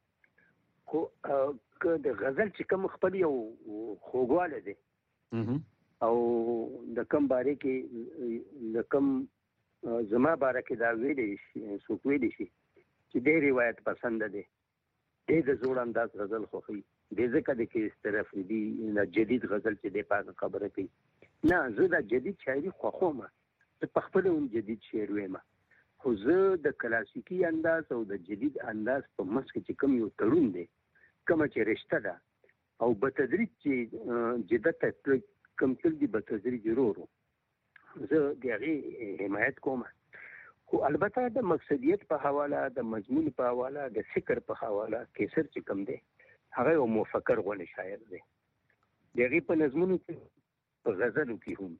خو که د غزل چې کوم خپل یو خوږوالی دی او د کوم باره کې د کوم زما باره کې دا ویلی شي څوک ویلی شي چې دی روایت پسنده دی، دی د زوړ انداز غزل خوښوي، دی ځکه د کیسر افریدي د جدید غزل چې دی په هغه خبره کوي. نه، زه د جدید شاعري خوښوم، زه په خپله هم جدید شعر ویم، خو زه د کلاسیکي انداز او د جدید انداز په منځ کې چې کوم یو تړون دی، کومه چې رشته ده او په تدریج چې جدت ته کوم تل دي په تدریج ورو زه د هغې حمایت کوم. خو البته د مقصدیت په حواله، د مضمون په حواله، د فکر په حواله کیسر چې کوم دی هغه یو مفکر غوندې شاعر دی. د هغې په نظمونو کې په غزلو کې هم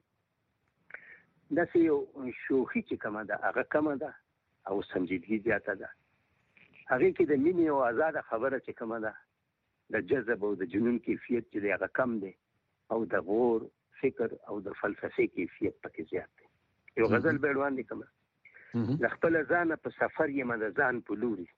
داسې یو شوخي چې کومه ده هغه کمه ده او سنجیدګي زیاته ده. هغې کې د مینې او آزاده خبره چې کومه ده، د جذب او د جنون کیفیت چې دی هغه کم دی، او د غور فکر او د فلسفې کیفیت پکې زیات دی. یو غزل به روان دی کومه له خپله ځانه په سفر یمه د ځان په لوري،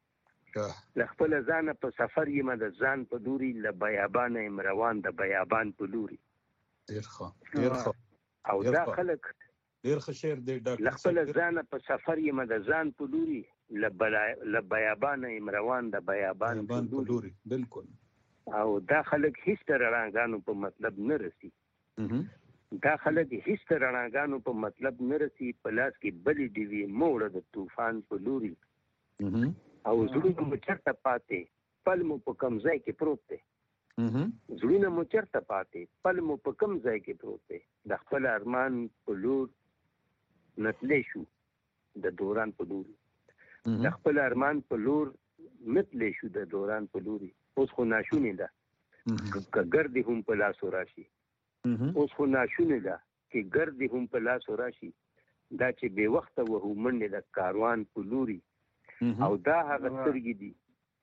له خپله ځانه په سفر یمه د ځان په لوري، له بیابانه یم روان د بیابان په لوري. ډېر ښه، ډېر ښه. او دا خلک ډېر ښه شعر دی ډاکټر. له خپله ځانه په سفر یمه د ځان په لوري، له بیابانه یم روان د بیابان په لوري. بالکل. او دا خلک هیڅ ته رڼاګانو په مطلب نه رسي، دا خلک هیڅ ته رڼاګانو په مطلب نه رسي، په لاس کې بلې ډیوې موړه د طوفان په لوري. او زړونه مو چېرته پاتې پل مو په کوم ځای کې پروت دی، زړونه مو چېرته پاتې پل مو په کوم ځای کې پروت دی، د خپل ارمان په لور نتلی شو د دوران په لوري، د خپل ارمان په لور نتلی شو د دوران په لوري. اوس خو ناشونې ده که ګردې هم په لاسو راشي، اوس خو ناشونې ده چې ګردې هم په لاسو راشي، دا چې بې وخته وهو منډې د کاروان په لوري. او دا هغه سترګې دي،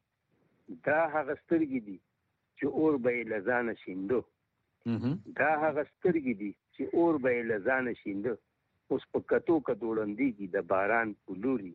دا هغه سترګې دي چې اور به یې له ځانه شیندو، دا هغه سترګې دي چې اور به یې له ځانه شیندو، اوس په کتو کتو ړندېږي د باران په لوري.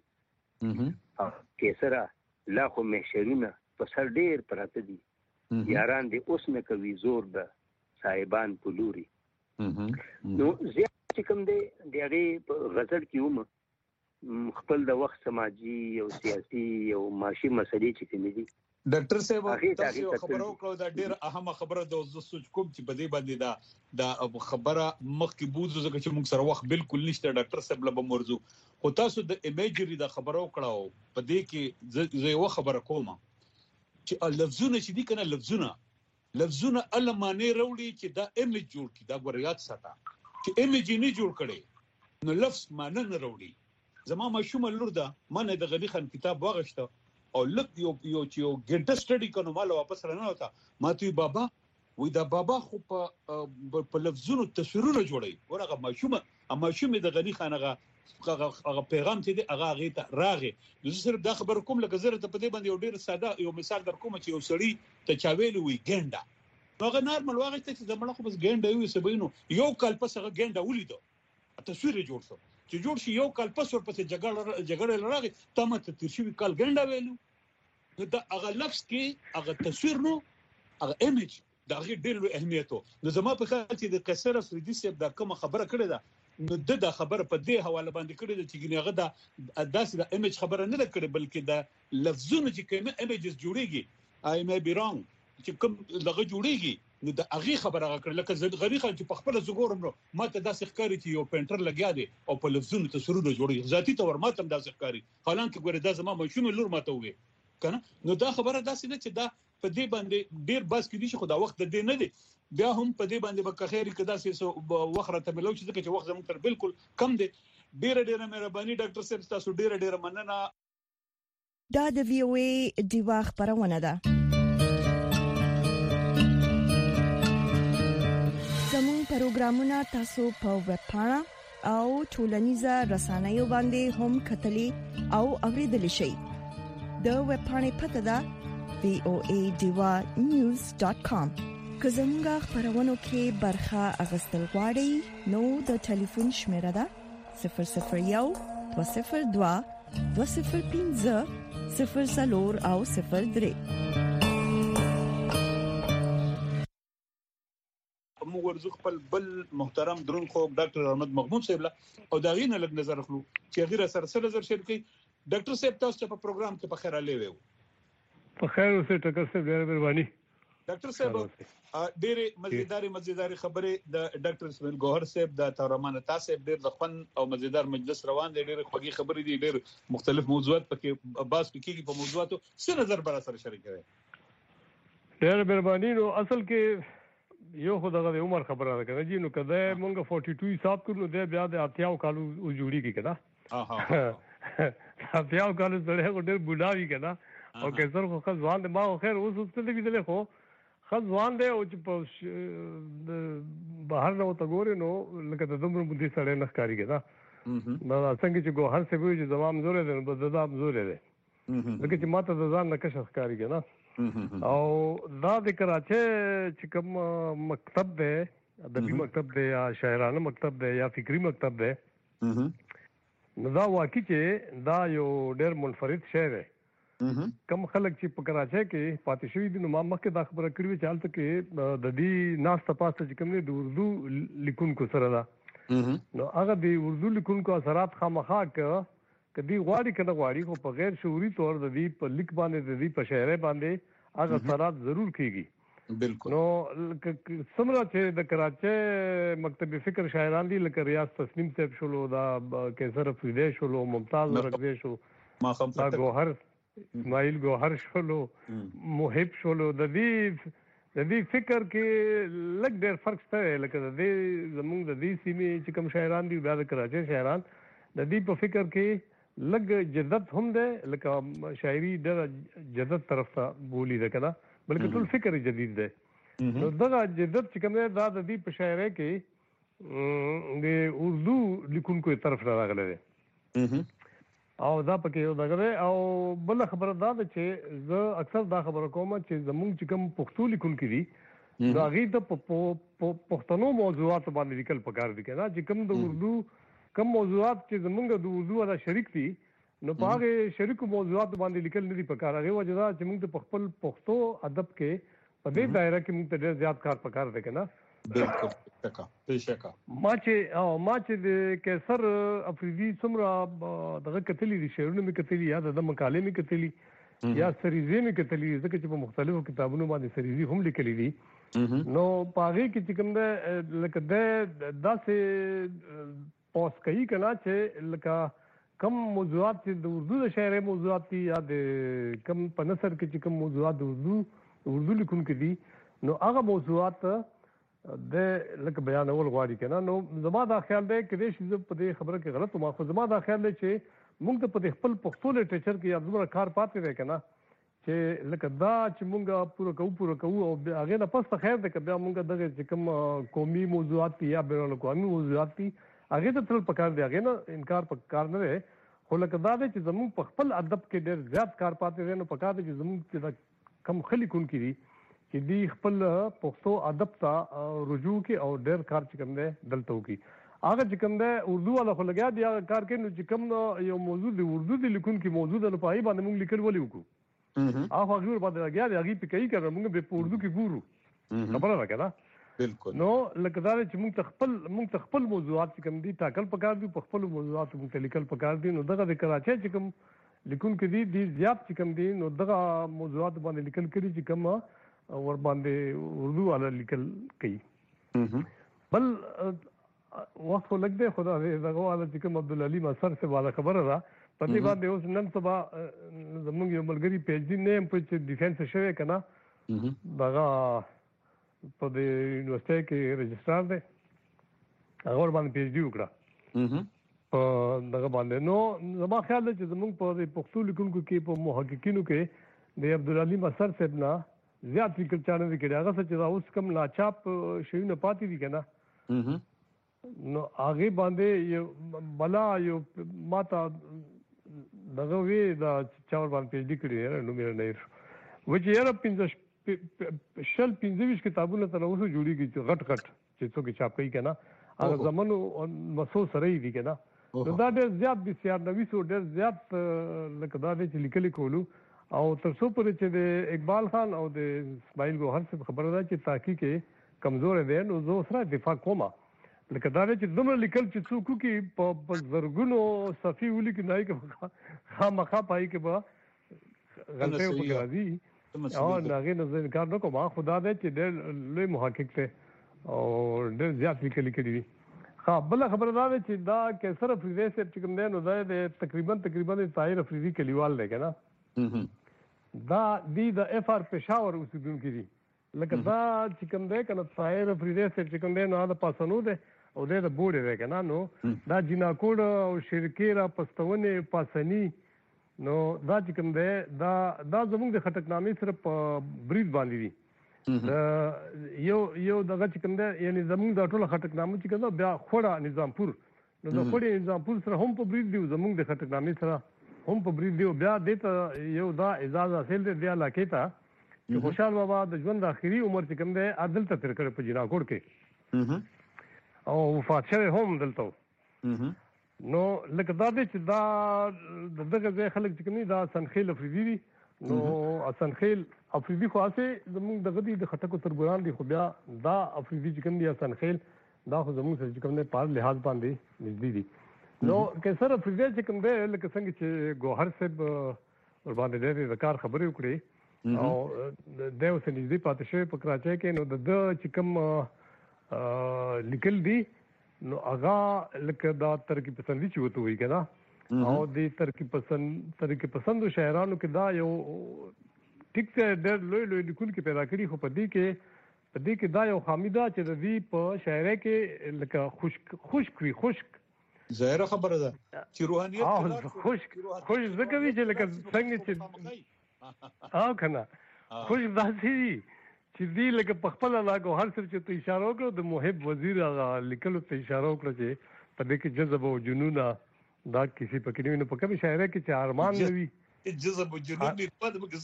کیسره لا خو محشرونه په سر ډېر پراته دي، یاران دې اوس نه کوي زور د صاحبان په لوري. نو زیات چې کوم دی د هغې په غزل کې هم خپل د وخت سماجي او سیاسي او معاشي مسلې چې کومې دي. ډاکټر صاحب تاسو یو خبره وکړه، دا ډېره اهمه خبره ده. زه سوچ کوم چې په دې باندې دا دا خبره مخکې بوځو ځکه چې موږ سره وخت بالکل نشته. ډاکټر صاحب له به موضوع خو تاسو د ایمیجري دا خبره وکړه، په دې کې زه یوه خبره کوم چې لفظونه چې دي که نه، لفظونه لفظونه هله معنی راوړي چې دا ایمیج جوړ کړي. دا ګوره یاد ساته چې ایمیج یې نه جوړ کړی نو لفظ معنی نه راوړي. زما ماشومه لور ده، ما نه د غني خان کتاب واغشته او لږ یو یو چې یو ګنټه سټډي کړو، ما له واپس رانه وته، ما ته بابا وای دا بابا خو په په لفظونو تصویرونه جوړوي. ورغه ماشومه ماشومه د غني خان هغه هغه پیغام چې دی هغه هغې ته راغی. نو زه صرف دا خبره کوم لکه زه راته په دې باندې یو ډېر ساده یو مثال در کوم چې یو سړي ته چا ویلي وي ګنډه، هغه نارمل واغې ته چې زمړه خو بس ګنده وي سبینو یو کال پس هغه ګنده ولیدو تصویر جوړ شو چې جوړ شي یو کال پس ورپسې جګړه جګړه لراغي تمه ته ترشي کال ګنده ویلو نو دا هغه لفظ کې هغه تصویر نو هغه ایمیج دا غي ډېر اهمیت نو زما په خیال چې د قیصر افریدي صاحب دا کوم خبره کړې ده نو د دا خبره په دې حواله باندې کړې ده چې هغه دا داسې د ایمیج خبره نه کړې بلکې دا لفظونه چې کوم ایمیجز جوړيږي I may be wrong چې کوم لغه جوړيږي نو دا هغه خبره کړل لکه زه غری خان چې په خپل زګورم نو ماته داسې ښکاری چې یو پینټر لګیا دی او په لفظونو تصویرونه جوړي ذاتی تور ماته داسې ښکاری حالانکه ګوره دا زما مشوم لور ماته وي کنه نو دا خبره داسې ده چې دا په دې باندې ډیر باس کې دي چې خدا وخت دې نه دی بیا هم په دې باندې به خیر کدا سه وخت راته ملو چې چې وخت زموږ تر بالکل کم دی ډیر ډیر مهرباني ډاکټر صاحب تاسو ډیر ډیر مننه دا د وی او ای دیوا خبرونه ده زموږ پروګرامونه تاسو په ویب پاڼه او ټولنیزه رسنیو باندې هم کتلی او اوریدلی شئ د ویب پاڼې پته ده وی او ای دیوا نیوز ډاٹ کام که زموږ خبرونو کې برخه اغستل غواړئ نو د ټلیفون شمیره ده صفر صفر یو دوه صفر دوه دوه صفر پنځه صفر څلور او صفر درې موږ ورزو خپل بل محترم درون خو ډاکټر احمد محمود صاحب او دا غینه لګ نظر خلو چې غیر سره سره نظر شیر کوي ډاکټر صاحب تاسو په پروګرام کې په خیر علي وو په خیر اوسه ټکر صاحب ډېر مهرباني ډاکټر صاحب ډېر مزیدار مزیدار خبره د ډاکټر اسماعیل ګوهر صاحب د تورمان تاسو ډېر د خپل او مزیدار مجلس روان دي ډېر خوږی خبرې دي ډېر مختلف موضوعات پکې باس پکې په موضوعاتو څه نظر بر سره شریک کړي ډېر مهرباني نو اصل کې یو خدای د عمر خبره ده کنه جی نو کده مونږ بیا بیا حساب کړو د بیا د اتیاو کالو جوړی کی کنه ها اتیاو کالو سره ډېر بډاوی کنه او کیسر خو ځوان د ما خیر اوس اوس ته دی خو ځوان دی او چې په بهر نو ته ګوري نو لکه د دومره بده سره نه ښکاری کنه دا څنګه چې ګوهر څه وی چې زمام زوره ده په زدام زوره ده لکه چې ماته د ځان نه کښ ښکاری کنه او دا د کراچۍ چې کوم مکتب دی ادبي مکتب دی یا شاعرانه مکتب دی یا فکری مکتب دی نو دا واقعي چې دا یو ډېر منفرد شی دی کم خلک چې په کراچۍ کې پاتې شوي دي نو ما مخکې دا خبره کړې وه چې هلته کې د دې ناسته پاسته چې کوم دی د اردو لیکونکو سره ده نو هغه د اردو لیکونکو اثرات خامخا که کدی غواړي کنه غواړي خو په غیر شعوري تور د دې په لیک باندې د دې په شاعرۍ باندې هغه اثرات ضرور کیږي بالکل نو سمرا چې د کراچۍ مکتب فکر شاعران دي لکه ریاض تسنیم صاحب شولو دا کیسر افریدی شولو ممتاز رغبی شو ما خم دا ګوهر اسماعیل ګوهر شولو محب شولو د دې د دې فکر کې لږ ډېر فرق شته لکه د دې زموږ د دې سیمې چې کوم شاعران دي بیا د کراچۍ شاعران د دې په فکر کې لګ جدت هم ده لکه شاعري د جدت طرف ته بولی ده کنه بلکې ټول فکر جدید ده نو دا جدت چې کوم ده د دې په شاعرۍ کې د اردو لیکونکو طرف نه راغله ده او دا پکې یو دغه او بل خبره دا ده چې زه اکثر دا خبره کوم چې زموږ چې کوم پښتو لیکونکي دي دا غي د پښتنو موضوعات باندې لیکل پکار دي کنه چې کوم د اردو کوم موضوعات چې زمونږ د اردو ولا شریک دي نو په هغه شریکو موضوعات باندې لیکل نه دي پکار هغه وجه دا چې موږ د خپل پښتو ادب کې په دې دایره کې موږ ته ډېر زیات کار پکار دی کنه بالکل تکا بشکا ما چې او ما چې د کیسر افریدي څومره دغه کتلې دي شعرونه مې کتلې یا د مقالې مې کتلې یا سریزې مې کتلې ځکه چې په مختلفو کتابونو باندې سریزې هم لیکلې دي نو پاره کې چې کوم ده لکه د داسې پوس کوي کنا چې لکه کم موضوعات چې د اردو د شاعرۍ موضوعات دي یا د کم په نثر کې چې کم موضوعات د اردو اردو لیکونکي دي نو هغه موضوعات د لکه بیانول غواړي کنه نو زما دا خیال دی چې د شي په دې خبره کې غلط ما خو زما دا خیال دی چې موږ ته په خپل پښتو لټریچر کې یا زموږ کار پاتې دی کنه چې لکه دا چې موږ پوره کوو پوره کوو او هغه نه پس خیر دی که بیا موږ دغه چې کوم قومي موضوعات دي یا بین الاقوامي موضوعات دي هغه ته تل پکار دی هغه نه انکار پکار نه دی خو لکه دا دی چې زموږ په خپل ادب کې ډېر زیات کار پاتې دی نو پکار دی چې زموږ چې کم خلیکون کې دي چې دی خپل پښتو ادب ته رجوع کې او ډېر کار چې کوم دی دلته وکي هغه چې کوم دی اردو والا خو لګیا دی هغه کار کوي نو چې کوم یو موضوع دی اردو دی لیکونکي موضوع د په ای باندې موږ لیکل ولې وکړو هغه هغه باندې لګیا دی هغه په کوي کړه موږ به په اردو کې ګورو خبره راکړه بالکل نو لکه دا چې موږ تخپل موږ تخپل موضوعات چې کوم دي ټاکل پکار دي په خپل موضوعات موږ لیکل پکار دي نو دغه د کراچۍ چې کوم لیکون کې دي دي زیات چې کوم دي نو دغه موضوعات باندې لیکل کړي چې کوم ور باندې اردو والا لیکل کوي بل وخت لګ دی خدا دې دغه والا چې کوم عبد العلیم اثر سے والا خبره را په دې باندې اوس نن سبا زموږ یو ملګری پیج دی نه په چې ډیفنس شوی کنه دغه په د یونیورسيټي کې رجسترار دی هغه باندې پی ایچ ډي وکړه په دغه باندې نو زما خیال دی چې زموږ په پښتو لیکونکو کې په محققینو کې د عبدالعلیم اثر صاحب نه زیات فکر چانه دی کړی هغه چې دا اوس کوم ناچاپ شیونه پاتې دي کنه نو هغه باندې یو بلا یو ماته دغه وی دا چاور باندې پی ایچ ډي کړی نو مې نه و چې یاره پنځه شل پنځه ویشت کتابونه تر اوسه جوړیږي چې غټ غټ چې څوک چاپ کوي کنه هغه زمونو مسو سره دی کنه نو دا ډېر زیات دي سیار نوي سو ډېر زیات لکه دا چې لیکلي کولو او تر څو پورې چې د اقبال خان او د اسماعیل ګوهر څخه خبره ده چې تحقیق کمزور دی نو زه سره دفاع کوم لکه دا چې دومره لیکل چې څوک کې په زرګونو صفحې ولیکي نه کې خامخا پای کې به غلطي وکړي راځي او هغه نه زه کار نه کوم خدا دې چې ډېر لوی محقق ته او ډېر زیات لیکلي کړي دي ها بل خبره دا چې دا کیسر افریدی سے چې کوم دی نو دا تقریبا تقریبا طاهر افریدی کلیوال دی کنه دا دی د اف ار پېښور اوسیدونکو دي لکه دا چې کوم دی کنه طاهر افریدی سے چې کوم دی نو دا پاسنو دی او د بوډ دی کنه نو دا جناکوډ او شرکیرا پستونه پاسنی نو دا چې کوم دی دا دا زموږ د خټکنامې سره په بریډ باندې دي دا یو یو دغه چې کوم دی یعنی زموږ د ټولو خټکنامو چې کوم بیا خوړه نظامپور نو د خوړې نظامپور سره هم په بریډ دی زموږ د خټکنامې سره هم په بریډ دی بیا دته یو دا اجازه حاصل دی بیا لاکې ته چې خوشحال بابا د ژوند اخري عمر چې کوم دی عدل ته تر کړ په جناکوډ کې او وفات شوی هم دلته نو لکه دا دی چې دا دغه ځای خلک چې کوم دا سنخیل افریدي دي نو سنخیل افریدي خو اسه زموږ دغه دي د خټکو ترګوران دي خو بیا دا افریدي چې کوم دي سنخیل دا خو زموږ سره چې کوم دی په لحاظ باندې نږدې دي نو کیسر افریدي چې کوم دی لکه څنګه چې ګوهر صاحب ور باندې ډېر د کار خبرې وکړي او د اوس نږدې پاتې شوی په کراچۍ کې نو د چې کوم لیکل دي نو هغه لکه دا ترکیب پسندي چې وته وي کنه او د ترکیب پسند ترکیب پسندو شاعرانو کې دا یو ټیک ته ډېر لوی لوی لیکل کې پیدا کړی خو په دې کې په دې کې دا یو خامیدا چې د دې په شاعرۍ کې لکه خشک خشک وي خشک ظاهر خبره ده چې روحانيت خشک خوش زکه وی چې لکه څنګه چې او کنه خوش داسي چې دی لکه په خپل علاقو هر څه چې ته اشاره وکړو د محب وزیر هغه لیکلو ته اشاره وکړه چې په دې کې جذب او جنون دا کسی پکې نه په کوم شاعرۍ کې چې ارمان نه وي جذب او جنون دې په دې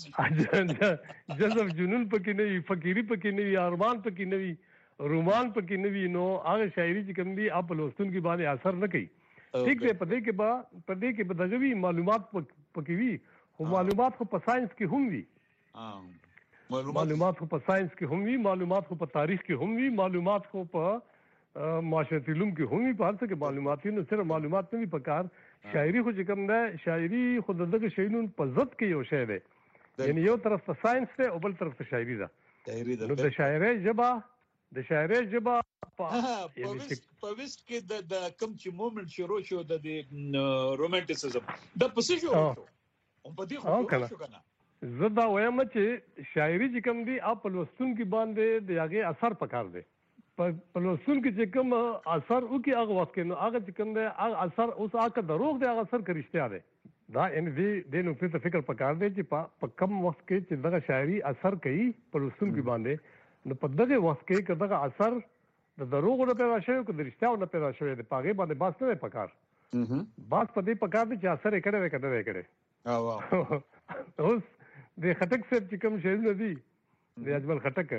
کې جذب جنون پکې نه وي فقيري پکې نه وي ارمان پکې نه وي رومان پکې نه وي نو هغه شاعري چې کوم دي اپ لوستون کې باندې اثر نه کوي ٹھیک دی په دې کې با په دې کې بدغوي معلومات پکې وي خو معلومات خو په ساينس کې هم وي معلومات خو په ساينس کې هم وي معلومات خو په تاریخ کې هم وي معلومات خو په معاشرتي علوم کې هم وي په هر څه کې معلومات نو صرف معلومات نه وي پکار شاعري خو چې کوم ده شاعري خو دغه شینون په ضد کې یو شی دی یعنی یو طرف ته ساينس دی او بل طرف ته شاعري ده شاعري ده نو د شاعري جبا د شاعري جبا په په وس کې د د کم چې مومنت شروع شو د رومانټیسزم د پسې شو هم په دې خو شو کنه زه دا وایم چې شاعري چې کوم دی اپ لوستون کې باندې د هغه اثر پکار دی په لوستون کې چې کوم اثر وکي هغه وخت کې نو هغه چې کوم دی هغه اثر اوس هغه دروغ دی هغه اثر کرشتیا دی دا ان دې د نو په فکر پکار دی چې په کم وخت کې چې دغه شاعري اثر کوي په لوستون کې باندې نو په دغه وخت کې چې دغه اثر د دروغ نه پیدا شوی او د رښتیا نه پیدا شوی دی پاګې باندې باس نه پکار باس په دې پکار دی چې اثر یې کړی کړی کړی او اوس د خټک صاحب چې کوم شعرونه دي د اجمل خټک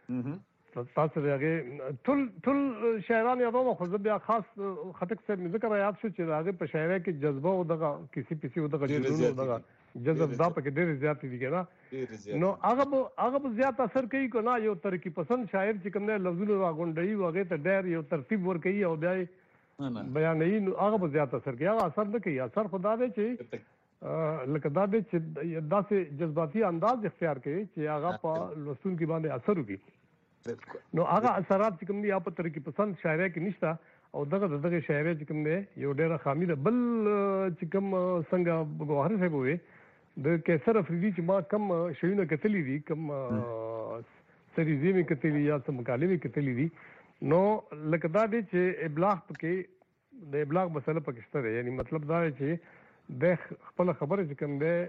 تاسو دغه ټول ټول شاعران یادوم خو زه بیا خاص خټک صاحب مې ذکر یاد شو چې هغه په شاعرۍ کې جذبه او دغه کسی پسی او دغه جنون دغه جذب دا پکې ډېر زیات دي کنه نو هغه هغه زیات اثر کوي کنه یو ترقی پسند شاعر چې کوم نه لفظونه راغونډي وغه ته ډېر یو ترتیب ور کوي او بیا بیانې نو هغه زیات اثر کوي هغه اثر نه کوي اثر خدا دې چې لکه دا دې چې داسې جذباتي انداز اختیار کوي چې هغه په لوستون کې باندې اثر وکړي نو هغه اثرات چې کوم دي په ترقی پسند شاعرۍ کې نشته او دغه دغه شاعرۍ چې کوم دی یو ډېره خامي ده بل چې کوم څنګه ګوهر صاحب وي د کیسر افریدي چې ما کم شیونه کتلې دي کم سریزې مې کتلې یا څه مکالمې کتلې دي نو لکه دا دی چې ابلاغ پکې د ابلاغ مسله پکې شته دی یعنی مطلب دا دی چې د خپل خبره چې کوم دی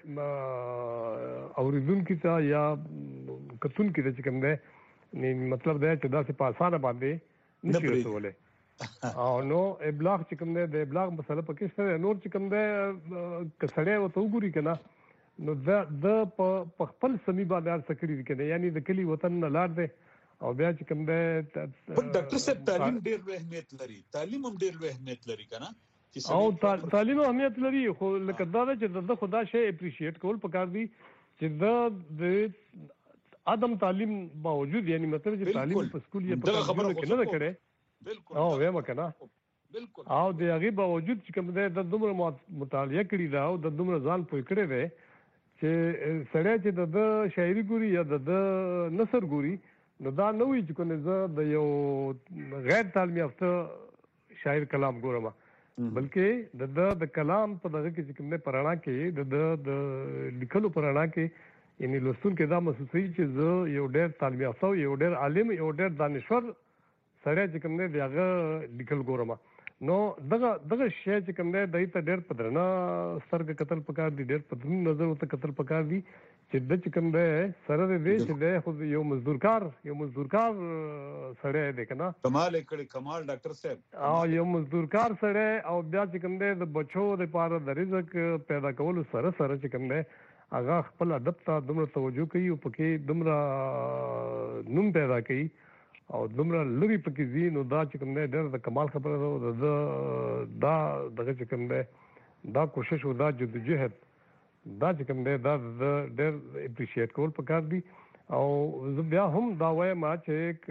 اوریدونکو ته یا کتونکو ته چې کوم دی مطلب دا چې دا څه په اسانه باندې نشي رسولای او نو ابلاغ چې کوم دی د ابلاغ مسله پکې شته نور چې کوم دی کسړې وته وګوري کنه نو دا د په خپل سمي باندې څکړي دي کنه یعنی د کلی وطن نه لاړ دی او بیا چې کوم دی ډاکټر صاحب تعلیم ډېر اهمیت لري تعلیم هم ډېر اهمیت لري کنه او تعلیم اهمیت لري خو لکه دا چې د خدا شی اپریشیټ کول پکار دي چې د ادم تعلیم باوجود یعنی مطلب چې تعلیم په سکول یې په خبرو کې نه کړي بالکل او وایم کنه بالکل او د هغه باوجود چې کوم دی د دومره مطالعه کړی دا او د دومره ځان پوي کړی دی چې سړی چې د شاعري ګوري یا د نثر ګوري نو دا نه وي چې کوم زه د یو غیر تعلیم یافته شاعر کلام ګورم بلکې د د کلام په دغه کې چې کوم نه پرانا کې د د لیکلو پرانا کې یعنی لوستون کې دا محسوسي چې زه یو ډېر تعلیم یافته یو ډېر عالم یو ډېر دانشور سړی چې کوم نه دی هغه لیکل ګورم نو دغه دغه شی چې کوم دی دای ته ډېر پدرنا سترګ قتل پکار دي ډېر پدرن نظر وته قتل پکار دي چې د چې کوم دی سره دې چې دی خو یو مزدورکار یو مزدورکار سړی دی کنه کمال کړي کمال ډاکټر صاحب او یو مزدورکار سړی او بیا چې کوم دی د بچو د پاره د رزق پیدا کول سره سره چې کوم دی هغه خپل ادب ته دومره توجه کوي او پکې دومره نوم پیدا کوي او دومره لوی پکې زی نو دا چې کوم دی ډېر د کمال خبره ده دا دغه چې کوم دی دا کوشش او دا جدوجہد دا چې کوم دی دا ډېر اپریشیټ کول پکار دي او زه بیا هم دا وایم چې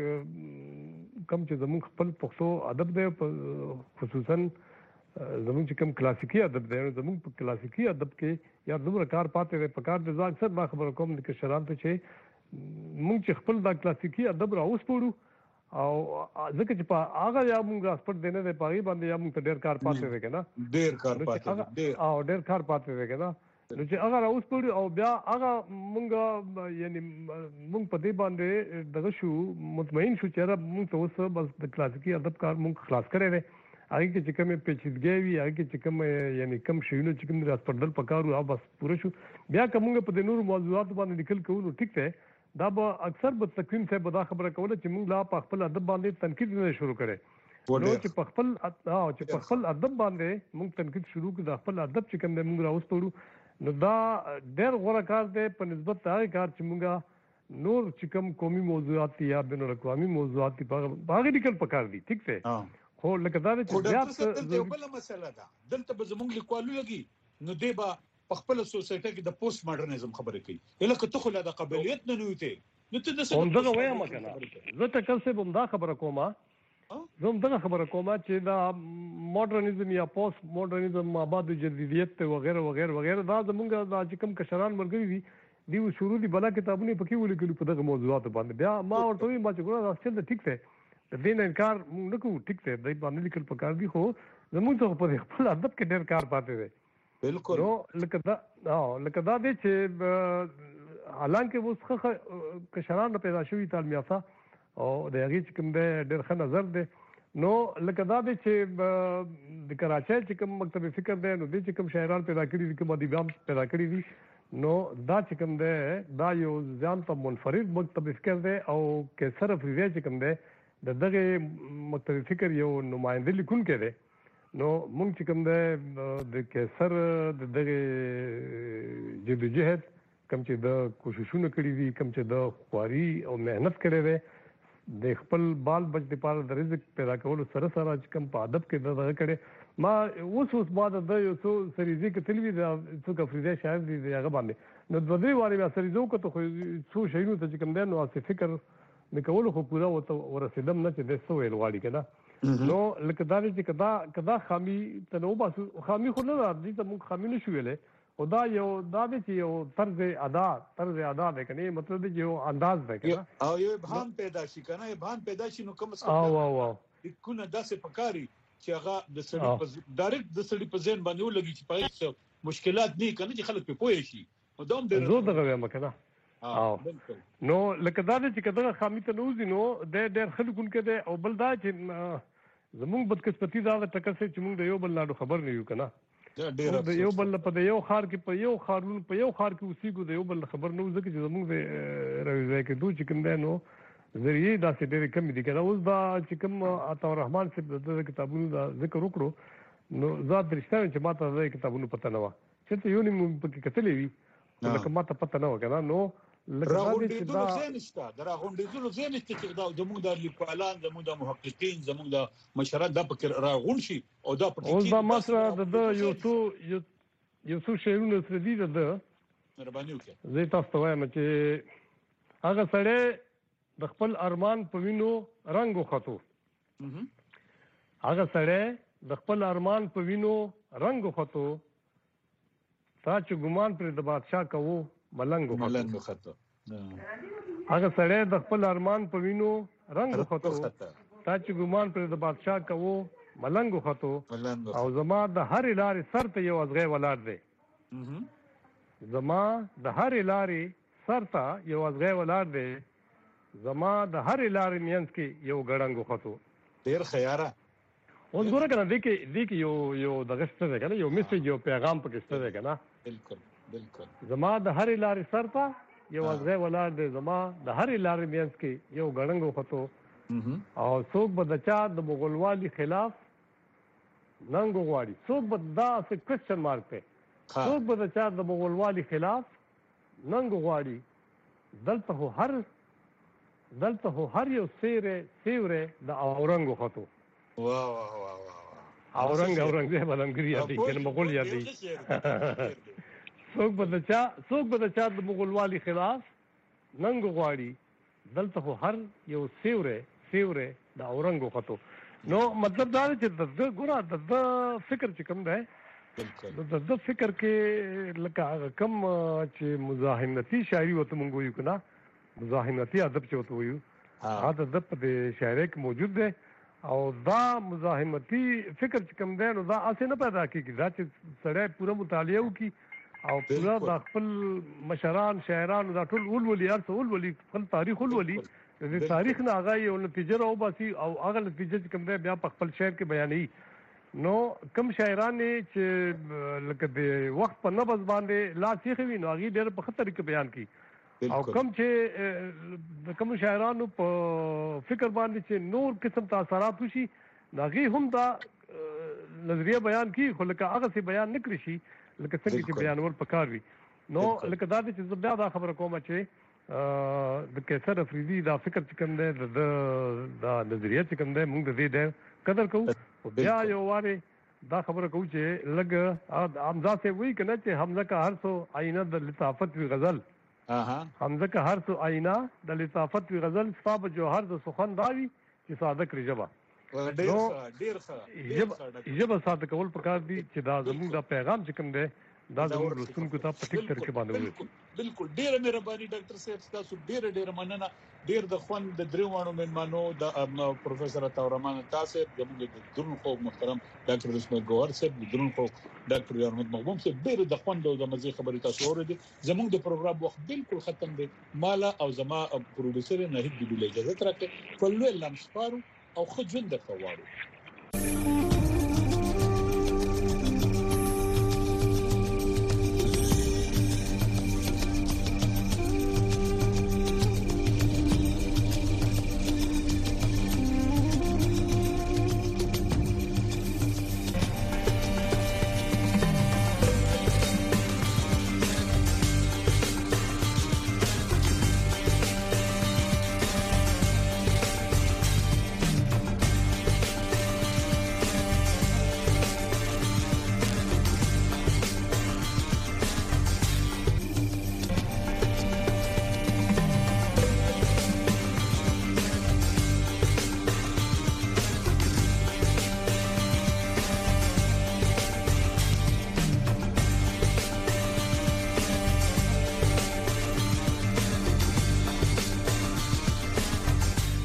کم چې زموږ خپل پښتو ادب دی خصوصا زموږ چې کوم کلاسیکي ادب دی زموږ په کلاسیکي ادب کې یا دومره کار پاتې دی پکار دی ځکه اکثر ما خبره کوم چې شران ته چې موږ چې خپل دا کلاسیکي ادب راوسپړو او ځکه چې په هغه یا موږ راسپټ دینه دی پاغي باندې یا موږ ته ډېر کار پاتې دی کنه ډېر کار پاتې دی او ډېر کار پاتې دی کنه نو چې هغه راوسپړو او بیا هغه موږ یعنی موږ په دې باندې دغه شو مطمئن شو چې موږ ته اوس بس د کلاسیکي ادب کار موږ خلاص کړی دی هغه کې چې کومه پیچیدګي وي هغه کې چې کوم یعنی کم شیونه چې کوم راسپړدل پکارو او بس پوره شو بیا کومه په دې نور موضوعات باندې لیکل کوو ټیک دی دا به اکثر به تقویم صاحب دا خبره کوله چې موږ لا په خپل ادب باندې تنقید نه شروع کړي نو چې په خپل او چې په خپل ادب باندې موږ تنقید شروع کړو د خپل ادب چې کوم د موږ راوستو نو دا ډېر غوړه کار دی په نسبت هغه کار چې موږ نور چې کوم قومي موضوعات یا بین الاقوامي موضوعات په هغه لیکل پکار دي ټیک دی خو لکه دا چې بیا یو بل مسله ده دلته به زموږ لیکوالو لګي نو دی به په خپل سوسایټي کې د پوسټ ماډرنزم خبرې کوي الکه ته خو لا د قبلیت نه نوته نو ته د څه هم دغه وایم کنه زه ته کله به دا خبره کومه زه دغه خبره کومه چې دا ماډرنزم یا پوسټ ماډرنزم آباد جدیدیت وغیرہ وغیرہ وغیرہ دا زمونږ د چې کوم کشران مرګري دي دی شروع دي بلا کتابونه پکې ولیکلو په دغه موضوعات باندې بیا ما ورته ما چې ګوره راځي ته ټیک دی د دې نه انکار موږ نه کوو ټیک دی د باندې لیکل پکار دي خو زموږ ته په خپل ادب کې ډېر کار پاتې دی بالکل نو لکه دا او لکه دا دی چې حالانکه اوس کشران پیدا شوي تعلیم یافته او د هغې چې کوم دی ډېر ښه نظر دی نو لکه دا دی چې د کراچۍ چې کوم مکتب فکر دی نو دې چې کوم شاعران پیدا کړي دي کوم ادیبان پیدا کړي دي نو دا چې کوم دی دا یو ځان ته منفرد مکتب فکر دی او کیسر افریدی چې کوم دی د دغه مکتب فکر یو نماینده لیکونکی دی نو مونږ چې کوم دی د کیسر د دغه جدوجہد کم چې د کوششونه کړی دي کم چې د خواري او مهنت کړی دی د خپل بال بچ د پاره د رزق پیدا کولو سره سره چې کم په ادب کې دغه کړي ما اوس اوس بعد د یو څو سریزي کې تلوي د څو کفریده شاعر دي هغه باندې نو د دې واره بیا سریزو کو ته څو شینو ته چې کم دی نو څه فکر نکولو خو پورا ورسېدم نه چې د څو ویل غواړي کنه نو لکه دا چې کدا کدا خامي ته نو باسو خامي خو نه راځي ته موږ خامي نشو ویلې او دا یو دا چې یو طرز ادا طرز ادا ده کنه مطلب دی یو انداز ده کنه او یو ابهام پیدا شي کنه ابهام پیدا شي نو کوم څه او او او کونه داسې پکاري چې هغه د سړي په ډایرکټ د سړي په ذهن باندې ولګي چې پای مشکلات نه کنه چې خلک په پوي شي او دوم ډېر زه دغه وایم کنه او نو لکه دا چې کله خامي ته نوځي نو د ډېر خلکو کې ده او بل دا چې زموږ بدقسمتي دا ټکر سي چې موږ د یو بل لاړو خبر نه یو کنه د یو بل په یو خار کې په یو خارون په یو خار کې اوسېګو د یو بل خبر نه وځي چې زموږ د راوځي کې دوه چې کوم ده نو ذریعہ دا څه ډېر کم دي کنه اوس دا چې کوم عطا الرحمن صاحب د کتابونو دا ذکر وکړو نو زاد درشته چې ماته د کتابونو پته نه و چې ته یو نیم په کې کتلې وي لکه ماته پته نه و کنه نو راغونډې دلو زینستا دا راغونډې دلو زینستا چې دا زموږ د لیکوالان زموږ د محققین زموږ د مشران د فکر راغون شي او دا په اوس دا مسله د یو څو یو څو شیونه سره دي د مهرباني وکړه زه تاسو ته وایم چې هغه سړی د خپل ارمان په وینو رنگ وخته هغه سړی د خپل ارمان په وینو رنگ وخته تا چې ګمان پر د بادشاہ کوو ملنګ ملنګ خطه هغه سړی د خپل ارمان په وینو رنگ وخته تا چې ګمان پر د بادشاہ کوو ملنګ وخته او زما د هر لارې سر ته یو ازغه ولار دی زما د هر لارې سر ته یو ازغه ولار دی زما د هر لارې مینس کې یو ګړنګ وخته ډیر خیاره اوس ګوره کنه دې کې دې کې یو یو دغه څه ده کنه یو میسج یو پیغام پکې څه ده کنه بالکل بالکل زما د هر لارې سر ته یو ازغه ولار دی زما د هر لارې مینس کې یو ګړنګ وخته او څوک به د چا د مغولوالي خلاف ننګ غواړي څوک به دا څه کوېسچن مارک دی څوک به د چا د مغولوالي خلاف ننګ غواړي دلته خو هر دلته خو هر یو سیره سیوره د اورنګ وخته واه واه واه واه اورنګ اورنګ دې بلنګری یادې کله مغول یادې څوک به د چا څوک به د چا د مغولوالي خلاف ننګ غواړي دلته خو هر یو سیوره سیوره د اورنګ وخته نو مطلب دا چې د ګوره د فکر چې کوم دی د د فکر کې لکه کم چې مزاحمتي شاعري وته مونږ ویو کنه مزاحمتي ادب چې وته ویو هغه د په شاعري کې موجود دی او دا مزاحمتي فکر چې کوم دی نو دا اسې نه پیدا کیږي دا چې سړی پوره مطالعه وکړي او پورا د خپل مشران شاعران دا ټول ولولي ارڅ ولولي خپل تاریخ ولولي د تاریخ نه هغه یو نتیجه راو باسي او هغه نتیجه چې کوم دی بیا په خپل شعر کې بیانوي نو کم شاعران چې لکه د وخت په نبض باندې لا سیخوي نو هغه ډېر په خطر کې بیان کړي او کم چې د کوم شاعرانو په فکر باندې چې نور قسم تاثیرات وشي هغه هم دا نظریه بیان کړي خو لکه هغه څه بیان نه کړی شي لکه څنګه چې بیانول پکار وي نو لکه دا چې بیا دا خبره کوم چې د کیسر افریدي دا فکر چې کوم دی د دا نظریه چې کوم دی موږ د دې قدر کوو بیا یو واره دا خبره کوو چې لګ حمزه سے وی کنه چې حمزه کا هر سو آئینه د لطافت وی غزل حمزه کا هر سو آئینه د لطافت وی غزل صاحب جوهر د سخن داوی چې صادق رجبا ډیر ډیر ښه یبه ساده کول پکار دي چې دا زموږ د پیغام چې کوم دی دا زموږ رسونکو ته په ټیک طریقې باندې وي بالکل ډیر مهرباني ډاکټر صاحب تاسو ډیر ډیر مننه ډیر د خوان د دریوانو مېلمانو د پروفیسور عطا الرحمن تاسو زموږ د درون خو محترم ډاکټر اسماعیل ګوهر صاحب د درون خو ډاکټر یارمد مغبوم صاحب ډیر د خوان د مزي خبرې تاسو اوریدي زموږ د پروګرام وخت بالکل ختم دی مالا او زما پروډوسر نه هیڅ د اجازه ترکه په لوی لمسپارو او خو ژوند د فوارو